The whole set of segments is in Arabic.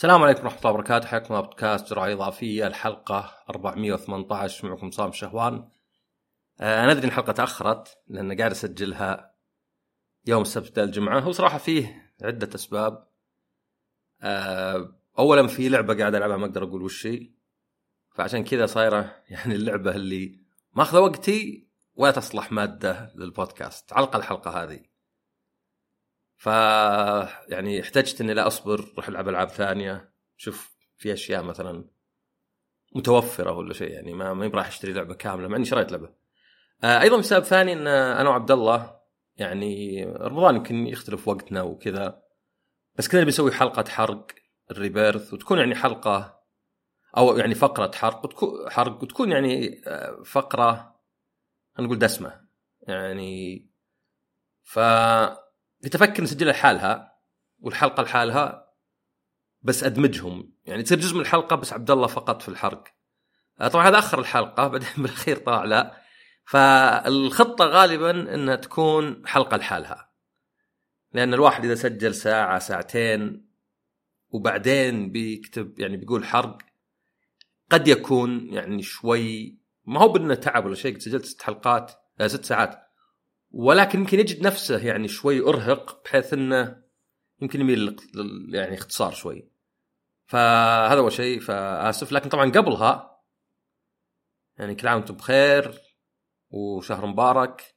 السلام عليكم ورحمة الله وبركاته. حياكم الله بودكاست جرعة إضافية الحلقة 418. معكم صام شهوان. أنا أدري إن الحلقة تأخرت لأن قاعد أسجلها يوم السبت الجمعة. وصراحة فيه عدة أسباب. أولا في لعبة قاعد ألعبها ما أقدر أقول وشي، فعشان كذا صايرة يعني اللعبة اللي ماخذة وقتي ولا تصلح مادة للبودكاست على الأقل الحلقة هذه. يعني احتجت اني لا اصبر روح العب العاب ثانيه، شوف في اشياء مثلا متوفره ولا شيء، يعني ما يبغى اشتري لعبه كامله مع اني شريت لعبه. ايضا في سبب ثاني ان انا وعبد الله يعني رمضان يمكن يختلف وقتنا وكذا، بس كنا بنسوي حلقه حرق الريبيرث، وتكون يعني حلقه او يعني فقره حرق وتكون يعني فقره نقول دسمه يعني. نتفكر نسجلها لحالها والحلقة لحالها، بس أدمجهم يعني تصير جزء من الحلقة بس عبد الله فقط في الحرق. طبعا هذا أخر الحلقة بعدين بالأخير طلع لا، فالخطة غالبا أنها تكون حلقة لحالها، لأن الواحد إذا سجل ساعة ساعتين وبعدين بيكتب يعني بيقول حرق قد يكون يعني شوي ما هو بأنه تعب ولا شيء. سجلت 6 ساعات ولكن يمكن يجد نفسه يعني شوي أرهق بحيث أنه يمكن يميل يعني اختصار شوي. فهذا هو شيء، فآسف. لكن طبعا قبلها يعني كل عام وانتم بخير وشهر مبارك.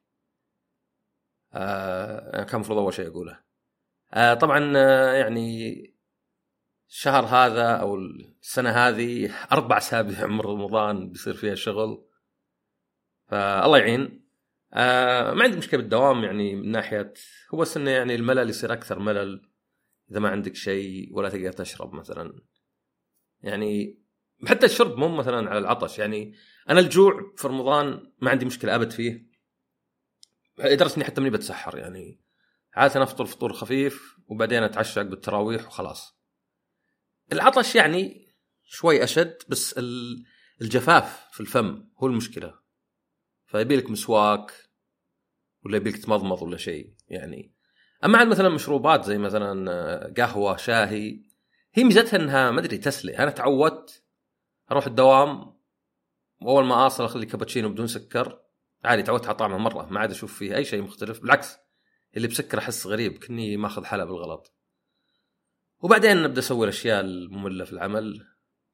كان مفروض أول شيء أقوله. طبعا يعني الشهر هذا أو السنة هذه 4 أسابيع من رمضان بيصير فيها شغل، فالله يعين. ما عندي مشكلة بالدوام يعني من ناحية، هو السنة يعني الملل يصير أكثر ملل إذا ما عندك شيء ولا تقدر تشرب مثلا. يعني حتى الشرب مو مثلا على العطش، يعني أنا الجوع في رمضان ما عندي مشكلة أبد فيه، لدرجة إني حتى مني بتسحر يعني عادة أفطر فطور خفيف وبعدين أتعشى بالتراويح وخلاص. العطش يعني شوي أشد، بس الجفاف في الفم هو المشكلة، فيبيلك مسواك ولا يبيلك تمضمض ولا شيء يعني. أما عن مثلا مشروبات زي مثلا قهوة شاهي، هي ميزتها أنها ما أدري تسلي. أنا تعودت أروح الدوام وأول ما أصل أخلي كابتشينو بدون سكر عادي، تعودت على طعمه مرة ما عاد أشوف فيه أي شيء مختلف، بالعكس اللي بسكر أحس غريب كني ماخذ حلا بالغلط. وبعدين نبدأ أسوي الأشياء المملة في العمل،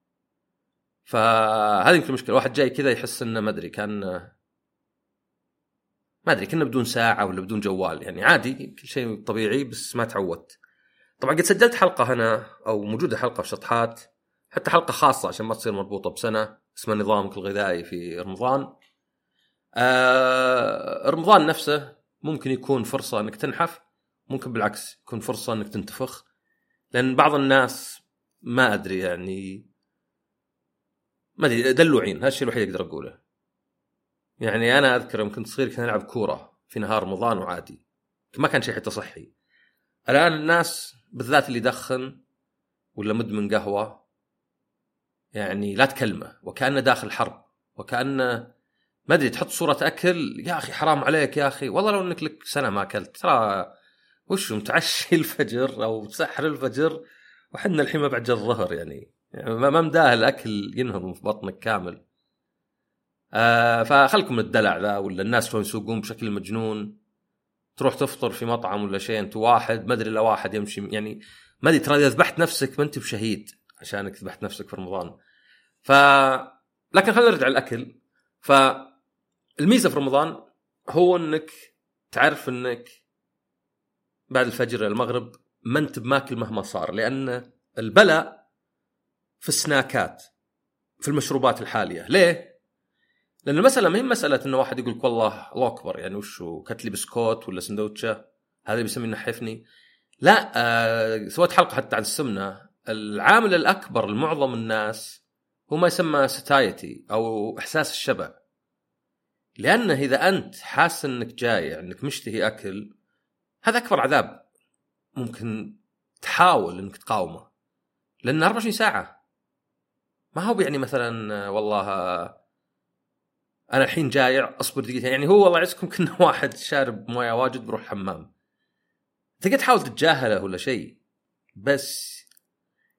فهذه يمكن مشكلة. واحد جاي كذا يحس إنه ما أدري كنا بدون ساعة ولا بدون جوال، يعني عادي كل شيء طبيعي بس ما تعودت. طبعا قد سجلت حلقة هنا أو موجودة حلقة في شطحات، حتى حلقة خاصة عشان ما تصير مربوطة بسنة، اسمها نظامك الغذائي في رمضان. رمضان نفسه ممكن يكون فرصة أنك تنحف، ممكن بالعكس يكون فرصة أنك تنتفخ، لأن بعض الناس ما أدري يعني ما أدري دلوعين، هالشيء الوحيد أقدر أقوله. يعني أنا أذكر يوم كنت صغير كنا نلعب كورة في نهار رمضان وعادي ما كان شيء حتى صحي. الآن الناس بالذات اللي يدخن ولا مدمن قهوة يعني لا تكلمه وكأنه داخل حرب، وكأنه ما أدري تحط صورة أكل يا أخي حرام عليك يا أخي، والله لو أنك لك سنة ما أكلت ترى وش متعشي الفجر أو تسحر الفجر وحنا الحين ما بعد الظهر يعني ما مداه الأكل ينهضم في بطنك كامل. فخلكم من الدلع ذا، ولا الناس شلون يسوقون بشكل مجنون. تروح تفطر في مطعم ولا شيء أنت واحد ما أدري إلا واحد يمشي يعني ما أدري، ترى إذا ذبحت نفسك ما أنت بشهيد عشانك ذبحت نفسك في رمضان. لكن خلينا نرجع الأكل. فالميزة في رمضان هو أنك تعرف أنك بعد الفجر المغرب ما أنت بماكل مهما صار، لأن البلاء في السناكات في المشروبات الحالية. ليه؟ لأن المسألة ما هي مسألة أنه واحد يقولك والله الله أكبر يعني وشو كتلي بسكوت ولا سندوتشة هذا بيسمي نحفني. لا، سويت حلقة حتى عن السمنة. العامل الأكبر لمعظم الناس هو ما يسمى ستايتي أو إحساس الشبع، لأنه إذا أنت حاس أنك جاي أنك مشتهي أكل هذا أكبر عذاب ممكن تحاول أنك تقاومه، لأن 24 ساعة ما هو يعني مثلا والله أنا الحين جايع أصبر دقيقتين، يعني هو والله يعزكم كنا واحد شارب موية واجد بروح حمام تقدر تحاول تتجاهله ولا شيء، بس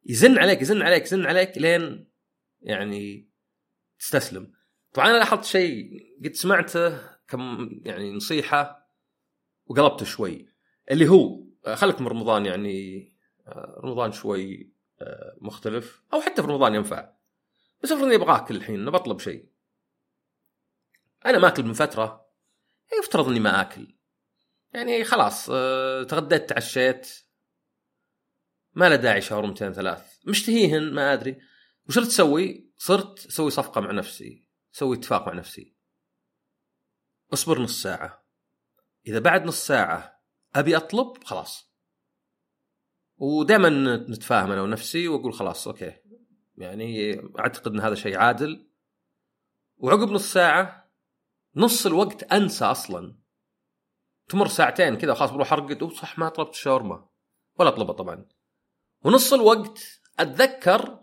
يزن عليك لين يعني تستسلم. طبعا انا لاحظت شيء قد سمعته كم يعني نصيحه وقلبت شوي، اللي هو خلك من رمضان، يعني رمضان شوي مختلف، او حتى في رمضان ينفع، بس افرض اني ابغى اكل الحين، بطلب شيء، انا ما اكل من فتره، يفترض اني ما اكل، يعني خلاص تغديت تعشيت، ما له داعي شاورمتين ثلاث مشتهيهن ما ادري وش تسوي. صرت اسوي صفقه مع نفسي، اسوي اتفاق مع نفسي، اصبر نص ساعه، اذا بعد نص ساعه ابي اطلب خلاص. ودائما نتفاهم انا ونفسي واقول خلاص اوكي، يعني اعتقد ان هذا شيء عادل. وعقب نص ساعه، نص الوقت انسى اصلا، تمر ساعتين كذا خلاص بروح ارقد، صح ما طلبت الشاورما ولا اطلبها طبعا. ونص الوقت اتذكر،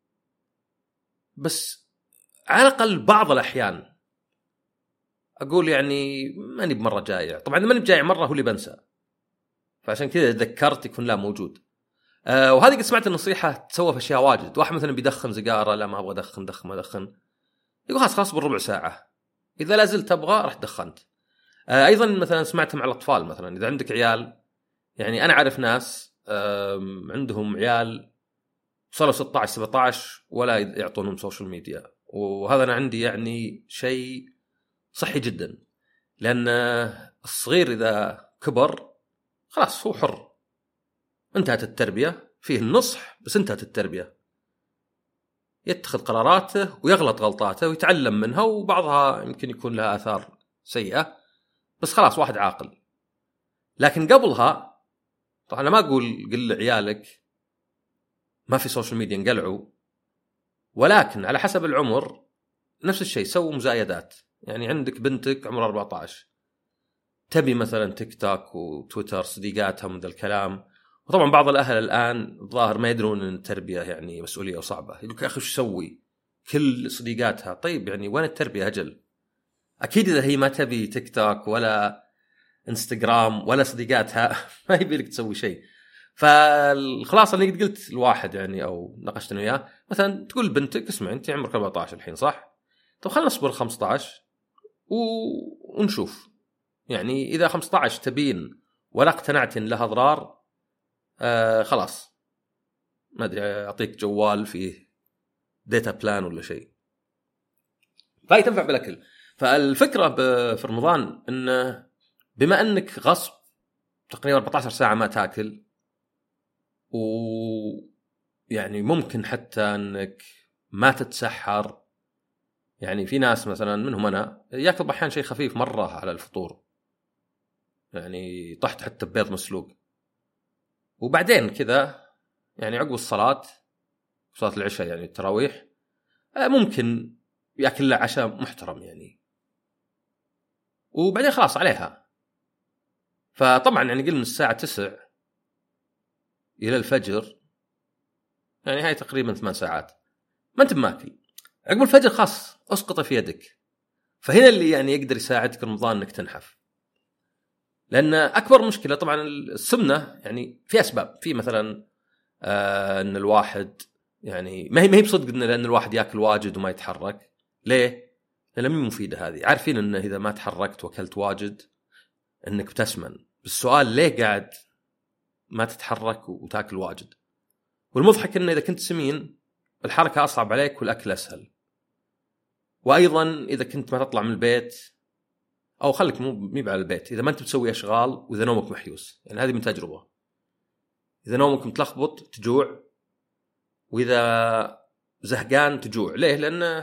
بس على الاقل بعض الاحيان اقول يعني ماني بمره جايع. طبعا ماني بجايع مره هو اللي بنسى، فعشان كذا ذكرت يكون لا موجود. وهذه قد سمعت النصيحه تسوى في اشياء واجد. واحد مثلا بيدخن سيجاره، لا ما ابغى ادخن، ما ادخن، يقول خلاص بالربع ساعه، اذا لا زلت ابغى رح دخنت. ايضا مثلا سمعت مع الاطفال، مثلا اذا عندك عيال، يعني انا اعرف ناس عندهم عيال صاروا 16 17 ولا يعطونهم سوشيال ميديا، وهذا انا عندي يعني شيء صحي جدا، لان الصغير اذا كبر خلاص هو حر، انتهت التربيه، فيه النصح بس انتهت التربيه، يتخذ قراراته ويغلط غلطاته ويتعلم منها، وبعضها يمكن يكون لها آثار سيئة، بس خلاص واحد عاقل. لكن قبلها طبعا أنا ما أقول قل عيالك ما في سوشيال ميديا انقلعوا، ولكن على حسب العمر نفس الشيء، سووا مزايدات. يعني عندك بنتك عمرها 14 تبي مثلا تيك توك وتويتر صديقاتها من ذا الكلام، وطبعا بعض الأهل الآن الظاهر ما يدرون أن التربية يعني مسؤولية وصعبة، يقولك يا أخي وش سوي كل صديقاتها؟ طيب يعني وين التربية؟ أجل أكيد إذا هي ما تبي تيك توك ولا انستغرام ولا صديقاتها ما يبي لك تسوي شيء. فالخلاصة اللي قلت الواحد يعني أو ناقشت أنا وياه، مثلا تقول بنتك اسمع أنت عمرك 14 الحين صح؟ طب خلنا نصبر 15 ونشوف، يعني إذا 15 تبين ولا اقتنعت إن لها أضرار خلاص ما أدري أعطيك جوال فيه داتا بلان ولا شيء، فهي تنفع بالأكل. فالفكرة في رمضان إنه بما أنك غصب تقريبا 14 ساعة ما تأكل، ويعني ممكن حتى أنك ما تتسحر، يعني في ناس مثلا منهم أنا يأكل أحيانا شيء خفيف مرة على الفطور، يعني طحت حتى ببيض مسلوق، وبعدين كذا يعني عقب الصلاة العشاء يعني التراويح ممكن يأكل له عشاء محترم يعني، وبعدين خلاص عليها. فطبعا يعني قل من الساعة 9 إلى الفجر، يعني هاي تقريبا 8 ساعات ما أنت ماكل. عقب الفجر خاص أسقط في يدك، فهنا اللي يعني يقدر يساعدك رمضان أنك تنحف. لأن أكبر مشكلة طبعا السمنة، يعني في أسباب، في مثلا أن الواحد يعني ما هي بصدق لأن الواحد يأكل واجد وما يتحرك. ليه؟ لأن مين مفيدة هذه؟ عارفين أنه إذا ما تحركت وأكلت واجد أنك بتسمن، بالسؤال ليه قاعد ما تتحرك وتأكل واجد؟ والمضحك أنه إذا كنت سمين الحركة أصعب عليك والأكل أسهل. وأيضا إذا كنت ما تطلع من البيت، أو خليك مو على البيت، إذا ما أنت بتسوي أشغال وإذا نومك محيوس، يعني هذه من تجربة، إذا نومك متلخبط تجوع، وإذا زهقان تجوع. ليه؟ لأنه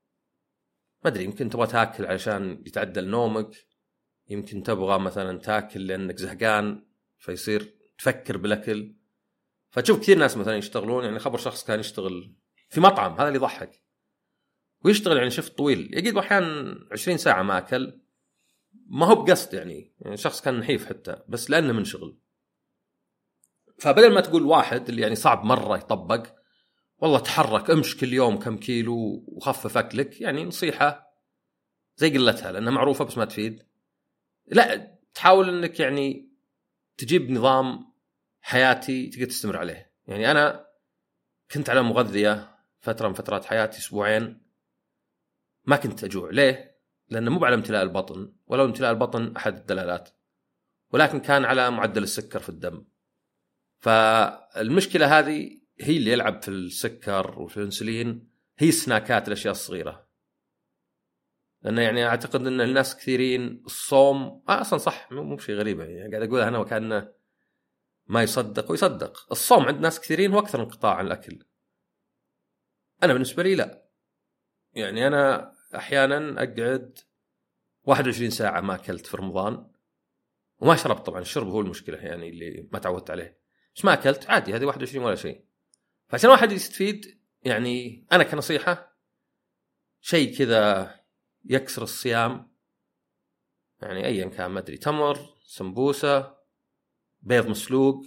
ما أدري، يمكن تبغى تأكل علشان يتعدل نومك، يمكن تبغى مثلا تأكل لأنك زهقان فيصير تفكر بالأكل. فتشوف كثير ناس مثلا يشتغلون، يعني خبر شخص كان يشتغل في مطعم، هذا اللي يضحك، ويشتغل يعني شفت طويل، يجد أحيانا 20 ساعة ما أكل، ما هو بقصد يعني شخص كان نحيف حتى، بس لأنه من شغل. فبدل ما تقول واحد اللي يعني صعب مرة يطبق والله تحرك امش كل يوم كم كيلو وخفف أكلك، يعني نصيحة زي قلتها لأنها معروفة بس ما تفيد. لا، تحاول أنك يعني تجيب نظام حياتي تقدر تستمر عليه. يعني أنا كنت على مغذية فترة من فترات حياتي 2 أسبوع ما كنت أجوع. ليه؟ لأنه مو على امتلاء البطن، ولو امتلاء البطن أحد الدلالات، ولكن كان على معدل السكر في الدم. فالمشكلة هذه هي اللي يلعب في السكر وفي الأنسولين، هي السناكات، الأشياء الصغيرة. لأنه يعني أعتقد أن الناس كثيرين الصوم أصلا صح، مو شيء غريب يعني قاعد أقولها أنا وكأنه ما يصدق ويصدق. الصوم عند ناس كثيرين هو أكثر انقطاع عن الأكل. أنا بالنسبة لي لا، يعني أنا أحيانا أقعد 21 ساعة ما أكلت في رمضان وما شربت. طبعا الشرب هو المشكلة يعني اللي ما تعودت عليه، بس ما أكلت عادي، هذه 21 ولا شيء. فعشان واحد يستفيد يعني أنا كنصيحة شيء كذا يكسر الصيام، يعني أيا كان، ما أدري، تمر، سمبوسة، بيض مسلوق،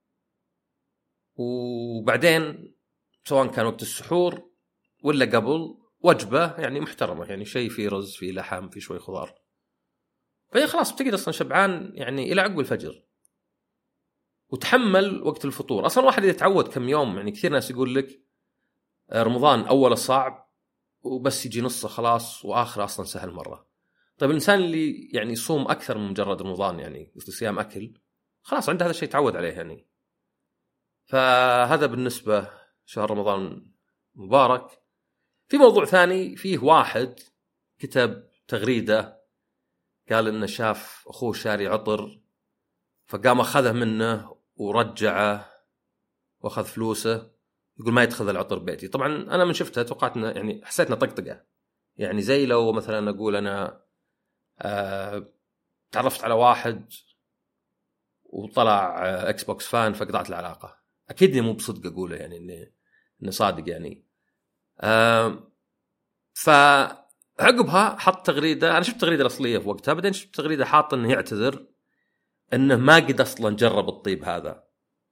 وبعدين سواء كان وقت السحور ولا قبل وجبة يعني محترمة، يعني شيء فيه رز، فيه لحم، فيه شوي خضار، فهي خلاص بتقعد أصلا شبعان يعني إلى عقب الفجر. وتحمل وقت الفطور. أصلا واحد يتعود كم يوم، يعني كثير ناس يقول لك رمضان أوله صعب وبس يجي نصه خلاص وآخره أصلا سهل مرة. طيب الإنسان اللي يعني يصوم أكثر من مجرد رمضان، يعني صيام أكل، خلاص عنده هذا الشيء تعود عليه يعني. فهذا بالنسبة شهر رمضان مبارك. في موضوع ثاني، فيه واحد كتب تغريدة قال إنه شاف أخوه شاري عطر فقام أخذه منه ورجعه وأخذ فلوسه، يقول ما يدخل العطر بيتي. طبعا أنا من شفتها توقعتنا يعني حسيتنا طقطقة، يعني زي لو مثلا أقول أنا تعرفت على واحد وطلع اكس بوكس فان فقطعت العلاقة. أكيد مو بصدق أقوله يعني إنه صادق يعني. فعقبها حط تغريدة، أنا شفت تغريدة الأصلية في وقتها، بعدين شفت تغريدة حاط إنه يعتذر إنه ما قد أصلا جرب الطيب هذا،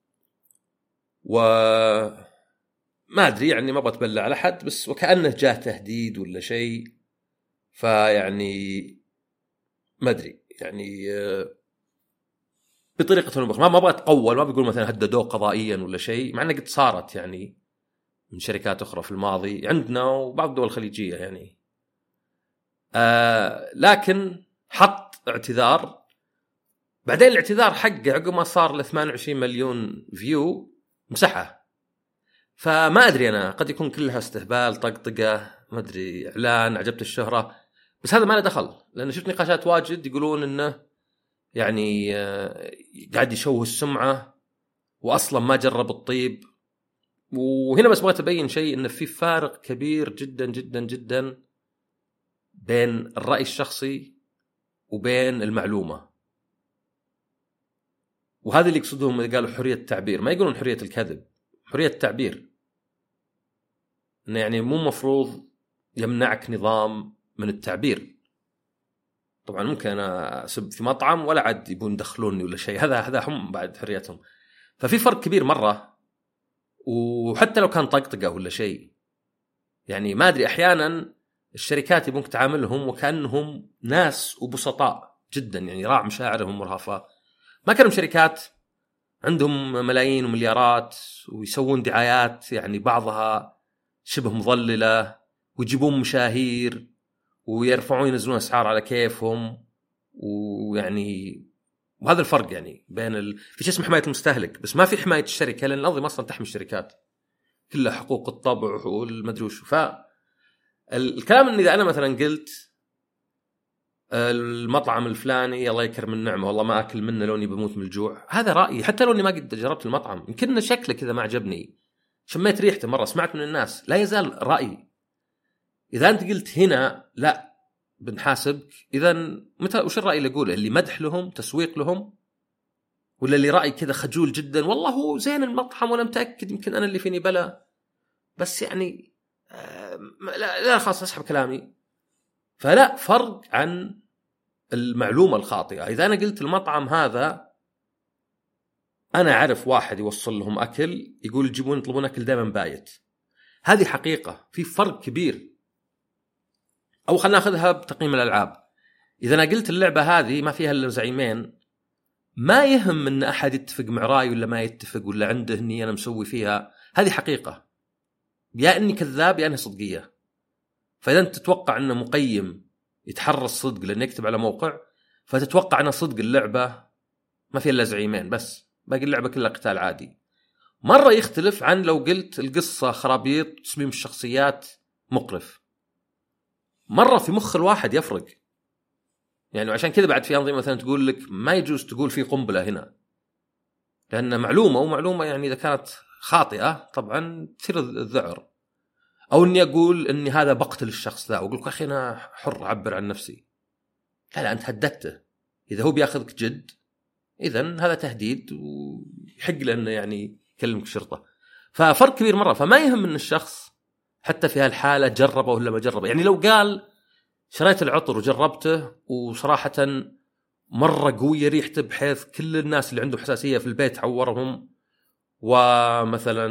وما أدري يعني ما أبغى أتبلع على حد، بس وكأنه جاء تهديد ولا شيء. فيعني ما أدري يعني بطريقة أو بأخرى ما أبغى أتقول، ما بيقول مثلا هددوه قضائيا ولا شيء، مع أنه قد صارت يعني من شركات أخرى في الماضي عندنا وبعض الدول الخليجية يعني. لكن حط اعتذار، بعدين الاعتذار حقه عقب ما صار ل 28 مليون فيو مسحه. فما أدري أنا، قد يكون كلها استهبال، طقطقة، ما أدري، إعلان، عجبت الشهرة، بس هذا ما له دخل. لأن شفت نقاشات واجد يقولون إنه يعني قاعد يشوه السمعة وأصلا ما جرب الطيب. وهنا بس بغيت أبين شيء، إنه في فارق كبير جدا جدا جدا بين الرأي الشخصي وبين المعلومة. وهذا اللي يقصدهم إذا قالوا حرية التعبير، ما يقولون حرية الكذب، حرية التعبير. إنه يعني مو مفروض يمنعك نظام من التعبير. طبعا ممكن أنا أسب في مطعم ولا عاد يبون يدخلوني ولا شيء، هذا هم بعد حريتهم. ففي فرق كبير مرة. وحتى لو كان طقطقة ولا شيء، يعني ما أدري، أحيانا الشركات يبونك تعاملهم وكأنهم ناس وبسطاء جدا، يعني راع مشاعرهم مرهفة. ما كانوا شركات عندهم ملايين ومليارات ويسوون دعايات يعني بعضها شبه مضللة ويجيبون مشاهير ويرفعون ينزلون أسعار على كيفهم. ويعني وهذا الفرق يعني بين في شيء اسمه حماية المستهلك، بس ما في حماية الشركة، لأن الأنظمة أصلا تحمي الشركات كلها حقوق الطبع والمدري وش. فالكلام إن إذا أنا مثلا قلت المطعم الفلاني الله يكرم النعمة والله ما أكل منه لوني بموت من الجوع، هذا رأيي، حتى لو إني ما قد جربت المطعم، يمكن شكله كذا ما عجبني، شميت ريحته مرة، سمعت من الناس، لا يزال رأيي. إذا أنت قلت هنا لا بنحاسبك، إذا متى وش الرأي اللي أقوله؟ اللي مدح لهم، تسويق لهم، ولا اللي رأي كذا خجول جدا والله هو زين المطعم وأنا متأكد يمكن أنا اللي فيني بلا، بس يعني لا خلاص أسحب كلامي. فلا فرق عن المعلومة الخاطئة. إذا أنا قلت المطعم هذا أنا أعرف واحد يوصل لهم أكل يقول يجيبون يطلبون أكل دائما بايت، هذه حقيقة، في فرق كبير. أو خلنا نأخذها بتقييم الألعاب، إذا أنا قلت اللعبة هذه ما فيها إلا زعيمين، ما يهم أن أحد يتفق مع رأي ولا ما يتفق ولا عنده أني أنا مسوي فيها، هذه حقيقة. يا اني كذاب يا اني صدقيه. فاذا انت تتوقع ان مقيم يتحرى الصدق لانه يكتب على موقع، فتتوقع ان صدق اللعبه ما فيها الا زعيمين بس، باقي اللعبه كلها قتال عادي. مره يختلف عن لو قلت القصه خرابيط، تصميم الشخصيات مقرف. مره في مخ الواحد يفرق يعني. وعشان كذا بعد في انظمه مثلا تقول لك ما يجوز تقول في قنبله هنا، لان معلومه يعني اذا كانت خاطئه طبعا تصير الذعر. او اني اقول اني هذا بقتل الشخص ذا واقول لك اخي انا حر اعبر عن نفسي. لا انت هددته. اذا هو بياخذك جد اذا هذا تهديد ويحق له انه يعني يكلمك شرطه. ففرق كبير مره. فما يهم ان الشخص حتى في هالحاله جربه ولا ما جربه. يعني لو قال شريت العطر وجربته وصراحه مره قويه ريحته بحيث كل الناس اللي عندهم حساسيه في البيت عورهم، ومثلا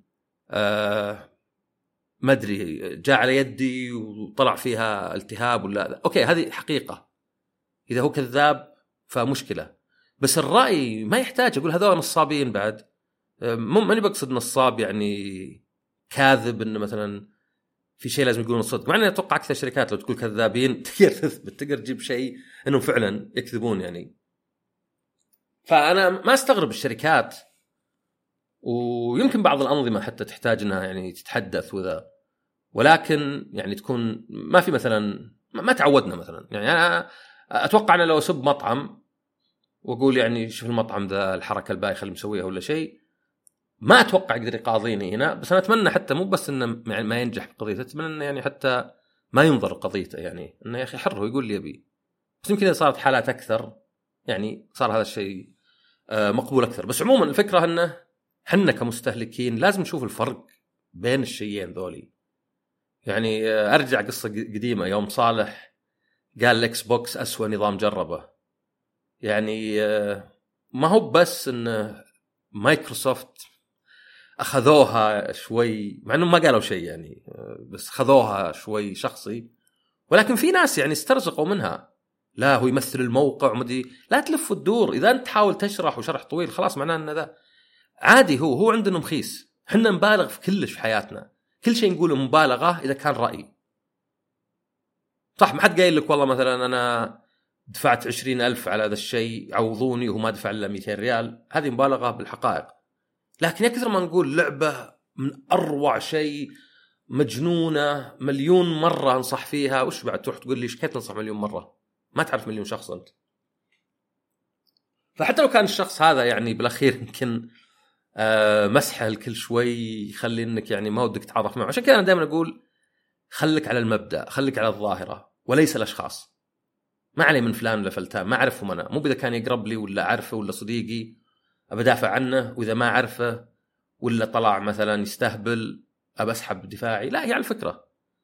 ما ادري جاء على يدي وطلع فيها التهاب ولا، اوكي هذه حقيقه. اذا هو كذاب فمشكله. بس الراي ما يحتاج اقول هذول نصابين. بعد ماني بقصد نصاب يعني كاذب انه مثلا في شيء لازم يقولون الصدق، مع اني اتوقع اكثر شركات لو تقول كذابين تقدر تثبت، تقدر تجيب شيء انهم فعلا يكذبون يعني. فانا ما استغرب الشركات، ويمكن بعض الانظمه حتى تحتاج انها يعني تتحدث وذا، ولكن يعني تكون ما في مثلا ما تعودنا مثلا. يعني انا اتوقع ان لو اسب مطعم واقول يعني شوف المطعم ذا الحركه البايخه اللي مسويها ولا شيء، ما اتوقع يقدر يقاضيني هنا. بس انا اتمنى حتى مو بس انه يعني ما ينجح بقضيته، اتمنى انه يعني حتى ما ينظر قضيته، يعني انه يا اخي حر ويقول لي ابي. بس يمكن اذا صارت حالات اكثر يعني صار هذا الشيء مقبول اكثر. بس عموما الفكره انه حنا كمستهلكين لازم نشوف الفرق بين الشيئين ذولي. يعني ارجع قصه قديمه يوم صالح قال الاكس بوكس اسوأ نظام جربه. يعني ما هو بس ان مايكروسوفت اخذوها شوي، مع انه ما قالوا شيء يعني، بس خذوها شوي شخصي، ولكن في ناس يعني استرزقوا منها. لا هو يمثل الموقع ومدي، لا تلف وتدور. اذا انت تحاول تشرح وشرح طويل خلاص معناه ان ذا عادي. هو عندنا مخيس. حنا نبالغ في كلش في حياتنا، كل شيء نقوله مبالغه اذا كان راي صح. ما حد قايل لك والله مثلا انا دفعت 20,000 على هذا الشيء عوضوني وهو ما دفع الا 200 ريال، هذه مبالغه بالحقائق. لكن يكثر ما نقول لعبه من اروع شيء، مجنونه، مليون مره انصح فيها، وش بعد تروح تقول لي ايش كيف تنصح مليون مره؟ ما تعرف مليون شخص انت. فحتى لو كان الشخص هذا يعني بالاخير يمكن مسحه الكل شوي يخلي انك يعني ما ودك تتعرف معه. عشان كذا انا دائما اقول خليك على المبدا، خليك على الظاهره وليس الاشخاص. ما علي من فلان ولا فلتان، ما اعرفهم انا، مو اذا كان يقرب لي ولا اعرفه ولا صديقي ابدافع عنه، واذا ما اعرفه ولا طلع مثلا يستهبل ابسحب دفاعي. لا هي على الفكره.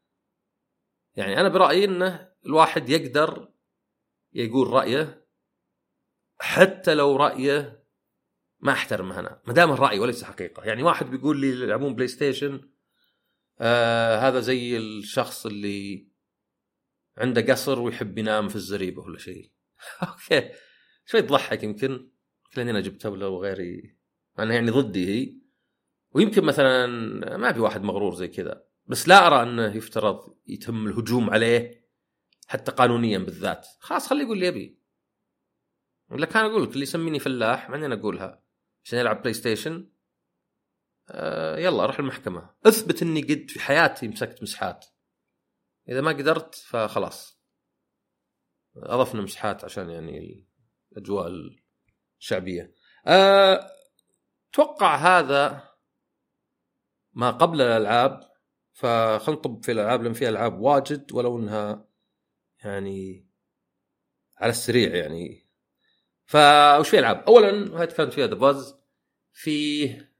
يعني انا برايي انه الواحد يقدر يقول رايه حتى لو رايه ما احترمه انا، ما دام الراي وليس حقيقه. يعني واحد بيقول لي يلعبون بلاي ستيشن هذا زي الشخص اللي عنده قصر ويحب ينام في الزريبه ولا شيء. اوكي شوي تضحك يمكن لاني انا جبتها ولا وغيري، انا يعني ضدي هي. ويمكن مثلا ما في واحد مغرور زي كذا، بس لا ارى انه يفترض يتم الهجوم عليه حتى قانونيا بالذات. خلاص خليه يقول لي ابي، ولا كان اقول لك اللي يسميني فلاح معني انا اقولها عشان يلعب بلاي ستيشن يلا اروح المحكمه، اثبت اني قد في حياتي مسكت مسحات. اذا ما قدرت فخلاص اضفنا مسحات عشان يعني الاجواء الشعبيه. توقع هذا ما قبل الالعاب. فخلنا نطب في الالعاب لان في العاب واجد ولو انها يعني على السريع يعني. فوش في العاب؟ اولا هاي كانت فيها ذا باز، في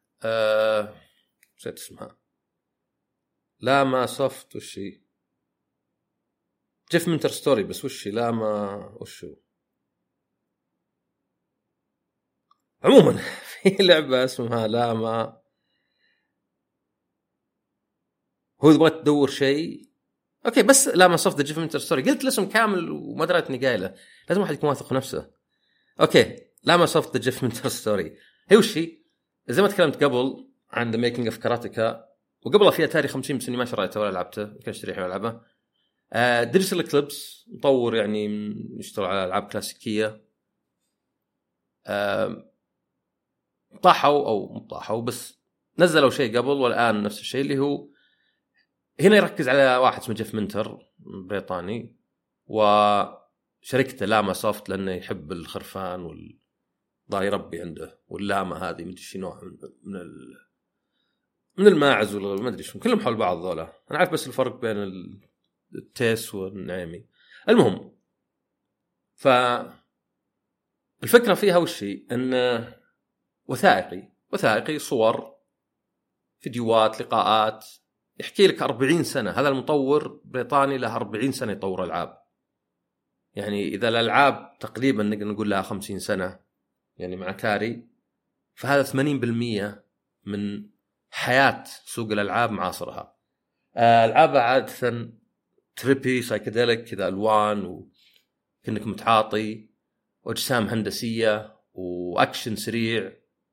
نسيت اسمها، لا ما سوفت وشي جيف منتر ستوري، بس وشي لا ما وشو. عموما في لعبة اسمها لا ما، هو إذا بغيت تدور شيء اوكي بس لا ما سوفت جيف منتر ستوري. قلت الاسم كامل وما دريت اني قايله، لازم واحد يكون واثق نفسه. اوكي لا ما سوفت جيف منتر ستوري هي وشي زي ما تكلمت قبل عن ذا ميكينج اوف كاراتيكا، وقبلها في اتاري 50 بس اني ما شريته ولا لعبته، يمكن اشتريها والعبها. ديجيتال اكليبس مطور يعني يشتغل على العاب كلاسيكيه، طاحوا بس نزلوا شيء قبل والان نفس الشيء، اللي هو هنا يركز على واحد اسمه جيف منتر بريطاني وشركته لاما سوفت، لانه يحب الخرفان والضاي يربي عنده، واللاما هذه مدري شي نوع من الماعز ولا ما ادري شو، كلهم حول بعض ذولا. انا عارف بس الفرق بين التيس والنعيمي. المهم الفكرة فيها وشي إن وثائقي صور فيديوهات لقاءات، يحكي لك 40 سنة. هذا المطور بريطاني له 40 سنة يطور ألعاب. يعني إذا الألعاب تقريبا نقدر نقول لها 50 سنة يعني مع كاري، فهذا 80% من حياة سوق الألعاب معاصرها. ألعاب عادة تريبي سايكيديليك كذا، ألوان وكأنك متعاطي، واجسام هندسيه واكشن سريع،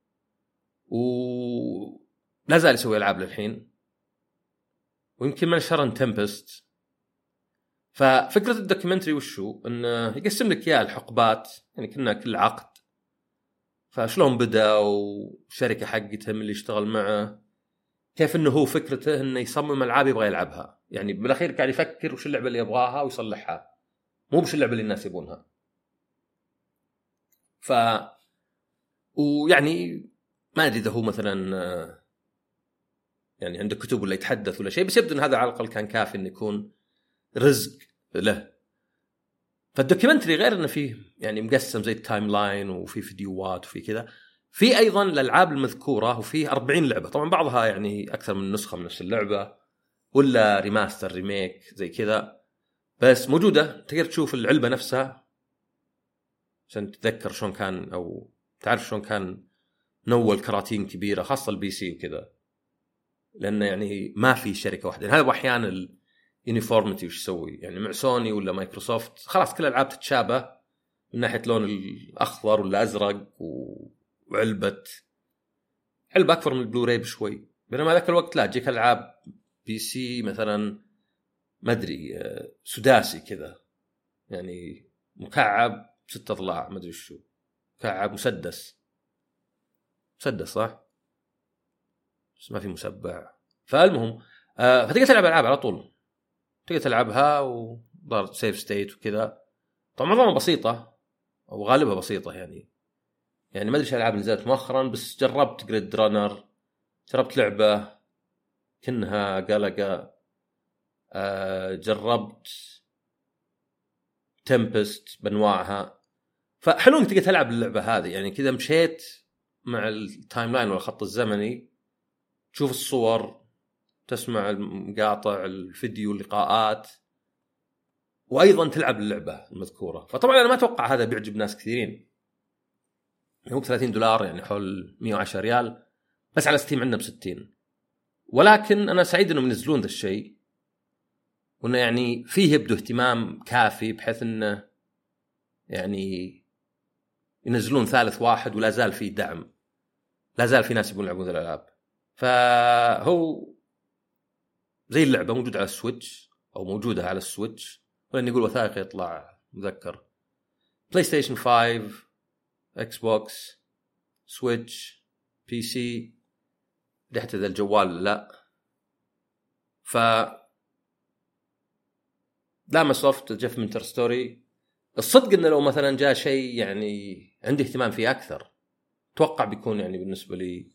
ولا زال يسوي العاب للحين، ويمكن من شرن تمبست. ففكره الدوكيومنتري وشو انه يقسم لك اياه الحقبات، يعني كنا كل عقد فشلون بدا وشركه حقته من اللي يشتغل معه، كيف انه هو فكرته انه يصمم العاب يبغى يلعبها، يعني بالاخير قاعد يفكر وش اللعبه اللي يبغاها ويصلحها، مو بش اللعبه اللي الناس يبونها. ويعني ما أدري إذا هو مثلا يعني عنده كتب ولا يتحدث ولا شيء، بس يبدو أن هذا على الأقل كان كافي أن يكون رزق له. فالدوكيومنتري غير أنه فيه يعني مقسم زي التايم لاين وفي فيديوهات وفي كذا، في أيضا الألعاب المذكورة، وفيه 40 لعبة طبعا، بعضها يعني أكثر من نسخة من نفس اللعبة ولا ريماستر ريميك زي كذا، بس موجودة تقدر تشوف العلبة نفسها عشان تتذكر شلون كان، أو تعرف شلون كان نول كراتين كبيرة خاصة البي سي وكذا، لأنه يعني ما في شركة واحدة. يعني هذا أحيانا اليونيفورميتي وش يسوي، يعني مع سوني ولا مايكروسوفت خلاص كل الألعاب تتشابه من ناحية لون الأخضر ولا أزرق وعلبة أكبر من البلوراي بشوي، بينما ذاك الوقت لا، تجيك ألعاب بي سي مثلا ما أدري سداسي كذا، يعني مكعب 6 أضلاع ما أدري شو، مكعب مسدس صح، بس ما في مسبع. فالمهم فتقدر تلعب العاب على طول، تقدر تلعبها وضار سيف ستيت وكذا. طبعا معظمها بسيطه او غالبها بسيطه، يعني ما ادري ايش الالعاب اللي نزلت مؤخرا، بس جربت جريد رانر، جربت لعبه كأنها قلقه، جربت تمبست بانواعها. فحلو انك تقدر تلعب اللعبه هذه، يعني كذا مشيت مع التايم لاين والخط الزمني، تشوف الصور، تسمع المقاطع الفيديو اللقاءات، وأيضا تلعب اللعبة المذكورة. فطبعا أنا ما أتوقع هذا بيعجب ناس كثيرين، هو $30 يعني حول 110 ريال، بس على ستيم عندنا ب60. ولكن أنا سعيد أنهم ينزلون ذا الشيء، وأنه يعني فيه يبدو اهتمام كافي بحيث أنه يعني ينزلون ثالث واحد، ولا زال فيه دعم، لا زال في ناس يبون يلعبون ذا الألعاب. فهو زي اللعبة موجودة على السويتش أو موجودة على السويتش، ولأن يقول وثائقي يطلع مذكر بلاي ستيشن 5 اكس بوكس سويتش بي سي، ريحة ذا الجوال لا. ف لا سوفت جيف منتر ستوري، الصدق إنه لو مثلا جاء شيء يعني عندي اهتمام فيه أكثر، توقع بيكون يعني بالنسبة لي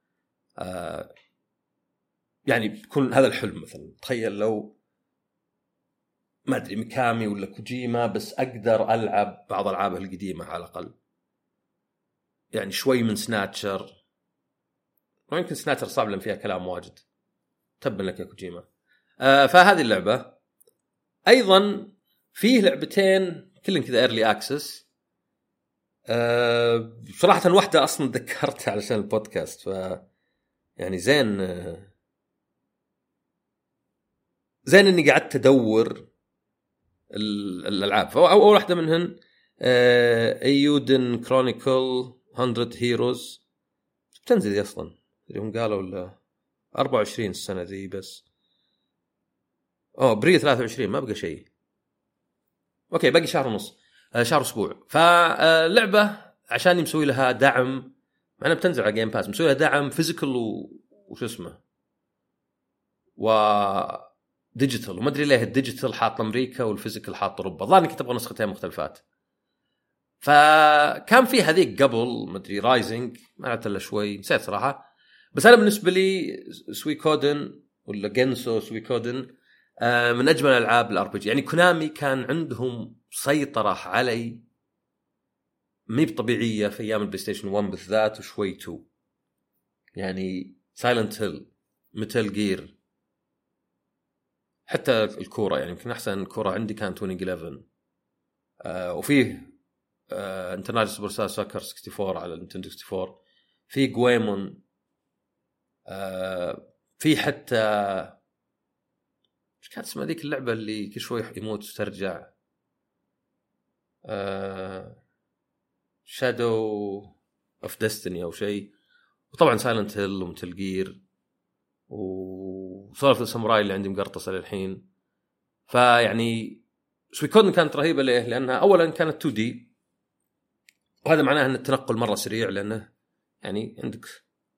يعني بيكون هذا الحلم. مثلا تخيل لو ما أدري ميكامي ولا كوجيما، بس أقدر ألعب بعض ألعابه القديمة على الأقل، يعني شوي من سناتشر، ويمكن سناتشر صعب لأن فيها كلام واجد، تبا لك يا كوجيما. فهذه اللعبة أيضا فيه لعبتين كلهم كذا إيرلي أكسس. بصراحة واحدة أصلا ذكرتها علشان البودكاست، ف يعني زين إني قعدت أدور الألعاب. فأول واحدة منهن أيودن كرونيكل 100 هيروز، بتنزل أصلا اللي هم قالوا ولا 24 السنة ذي بس. ابريل 23 ما بقى شيء. اوكي باقي شهر ونص، شهر اسبوع. فاللعبة عشان مسوي لها دعم، معنا بتنزل على جيم باس، مسوي لها دعم فيزيكال وش اسمه وديجيتال، وما ادري ليه الديجيتال حاط امريكا والفيزيكال حاط اوروبا، ظاني كنت ابغى نسختين مختلفات. فكان في هذيك قبل ما ادري رايزنج، ما لعبت الا شوي نسيت صراحه. بس انا بالنسبه لي سويكودن ولا جنسو سويكودن من اجمل العاب الار بي جي. يعني كونامي كان عندهم سيطره علي مي طبيعيه في ايام البلاي ستيشن 1 بالذات وشوي 2. يعني سايلنت هيل، ميتال جير، حتى الكوره. يعني يمكن احسن كوره عندي كانت تونينج 11. وفيه انترناشونال سوبر ستار سوكر 64 على نينتندو 64. في جويمون، في حتى ايش كانت اسمها ذيك اللعبه اللي كل شوي يموت وترجع، شادو اوف ديستني او شيء. وطبعا سايلنت هيل ومتل جير وسولف الساموراي اللي عندي مقرطصه للحين. فيعني سويكودن كانت رهيبه ليه؟ لانها اولا كانت 2 دي، وهذا معناه ان التنقل مره سريع، لانه يعني عندك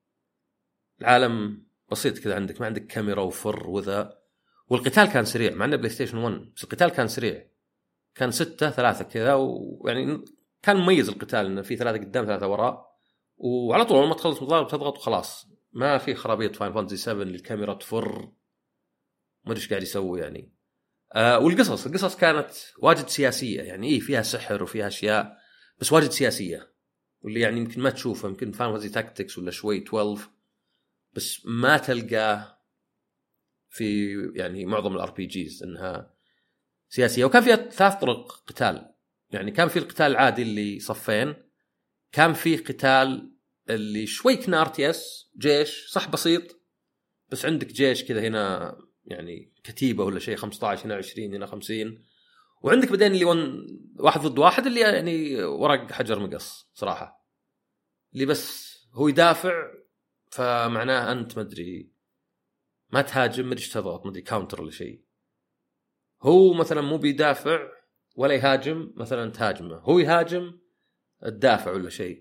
العالم بسيط كذا، عندك ما عندك كاميرا وفر وذا. والقتال كان سريع مع انه بلاي ستيشن 1، بس القتال كان سريع، كان 6-3 كذا. ويعني كان مميز القتال انه في 3 قدام 3 وراء، وعلى طول ما تخلص مضارب تضغط وخلاص. ما في خرابيط فاين فانتسي 7 الكاميرا تفر ما ادري ايش قاعد يسوي يعني. والقصص كانت واجد سياسيه، يعني فيها سحر وفيها اشياء بس واجد سياسيه، واللي يعني يمكن ما تشوفه. يمكن فاين فانتسي تاكتكس ولا شوي 12، بس ما تلقاه في يعني معظم الار بي جيز انها سياسيه. وكان فيها 3 طرق قتال. يعني كان في القتال العادي اللي صفين، كان في قتال اللي شوي كنا ار تي اس جيش صح بسيط، بس عندك جيش كذا هنا يعني كتيبه ولا شيء 15 هنا 20 هنا 50. وعندك بعدين اللي 1 ضد 1 اللي يعني ورق حجر مقص صراحه، اللي بس هو يدافع، فمعناه انت مدري ما تهاجم مدري تضغط مدري كاونتر ولا شيء. هو مثلا مو بيدافع ولا يهاجم، مثلا تهاجمه، هو يهاجم الدافع ولا شيء.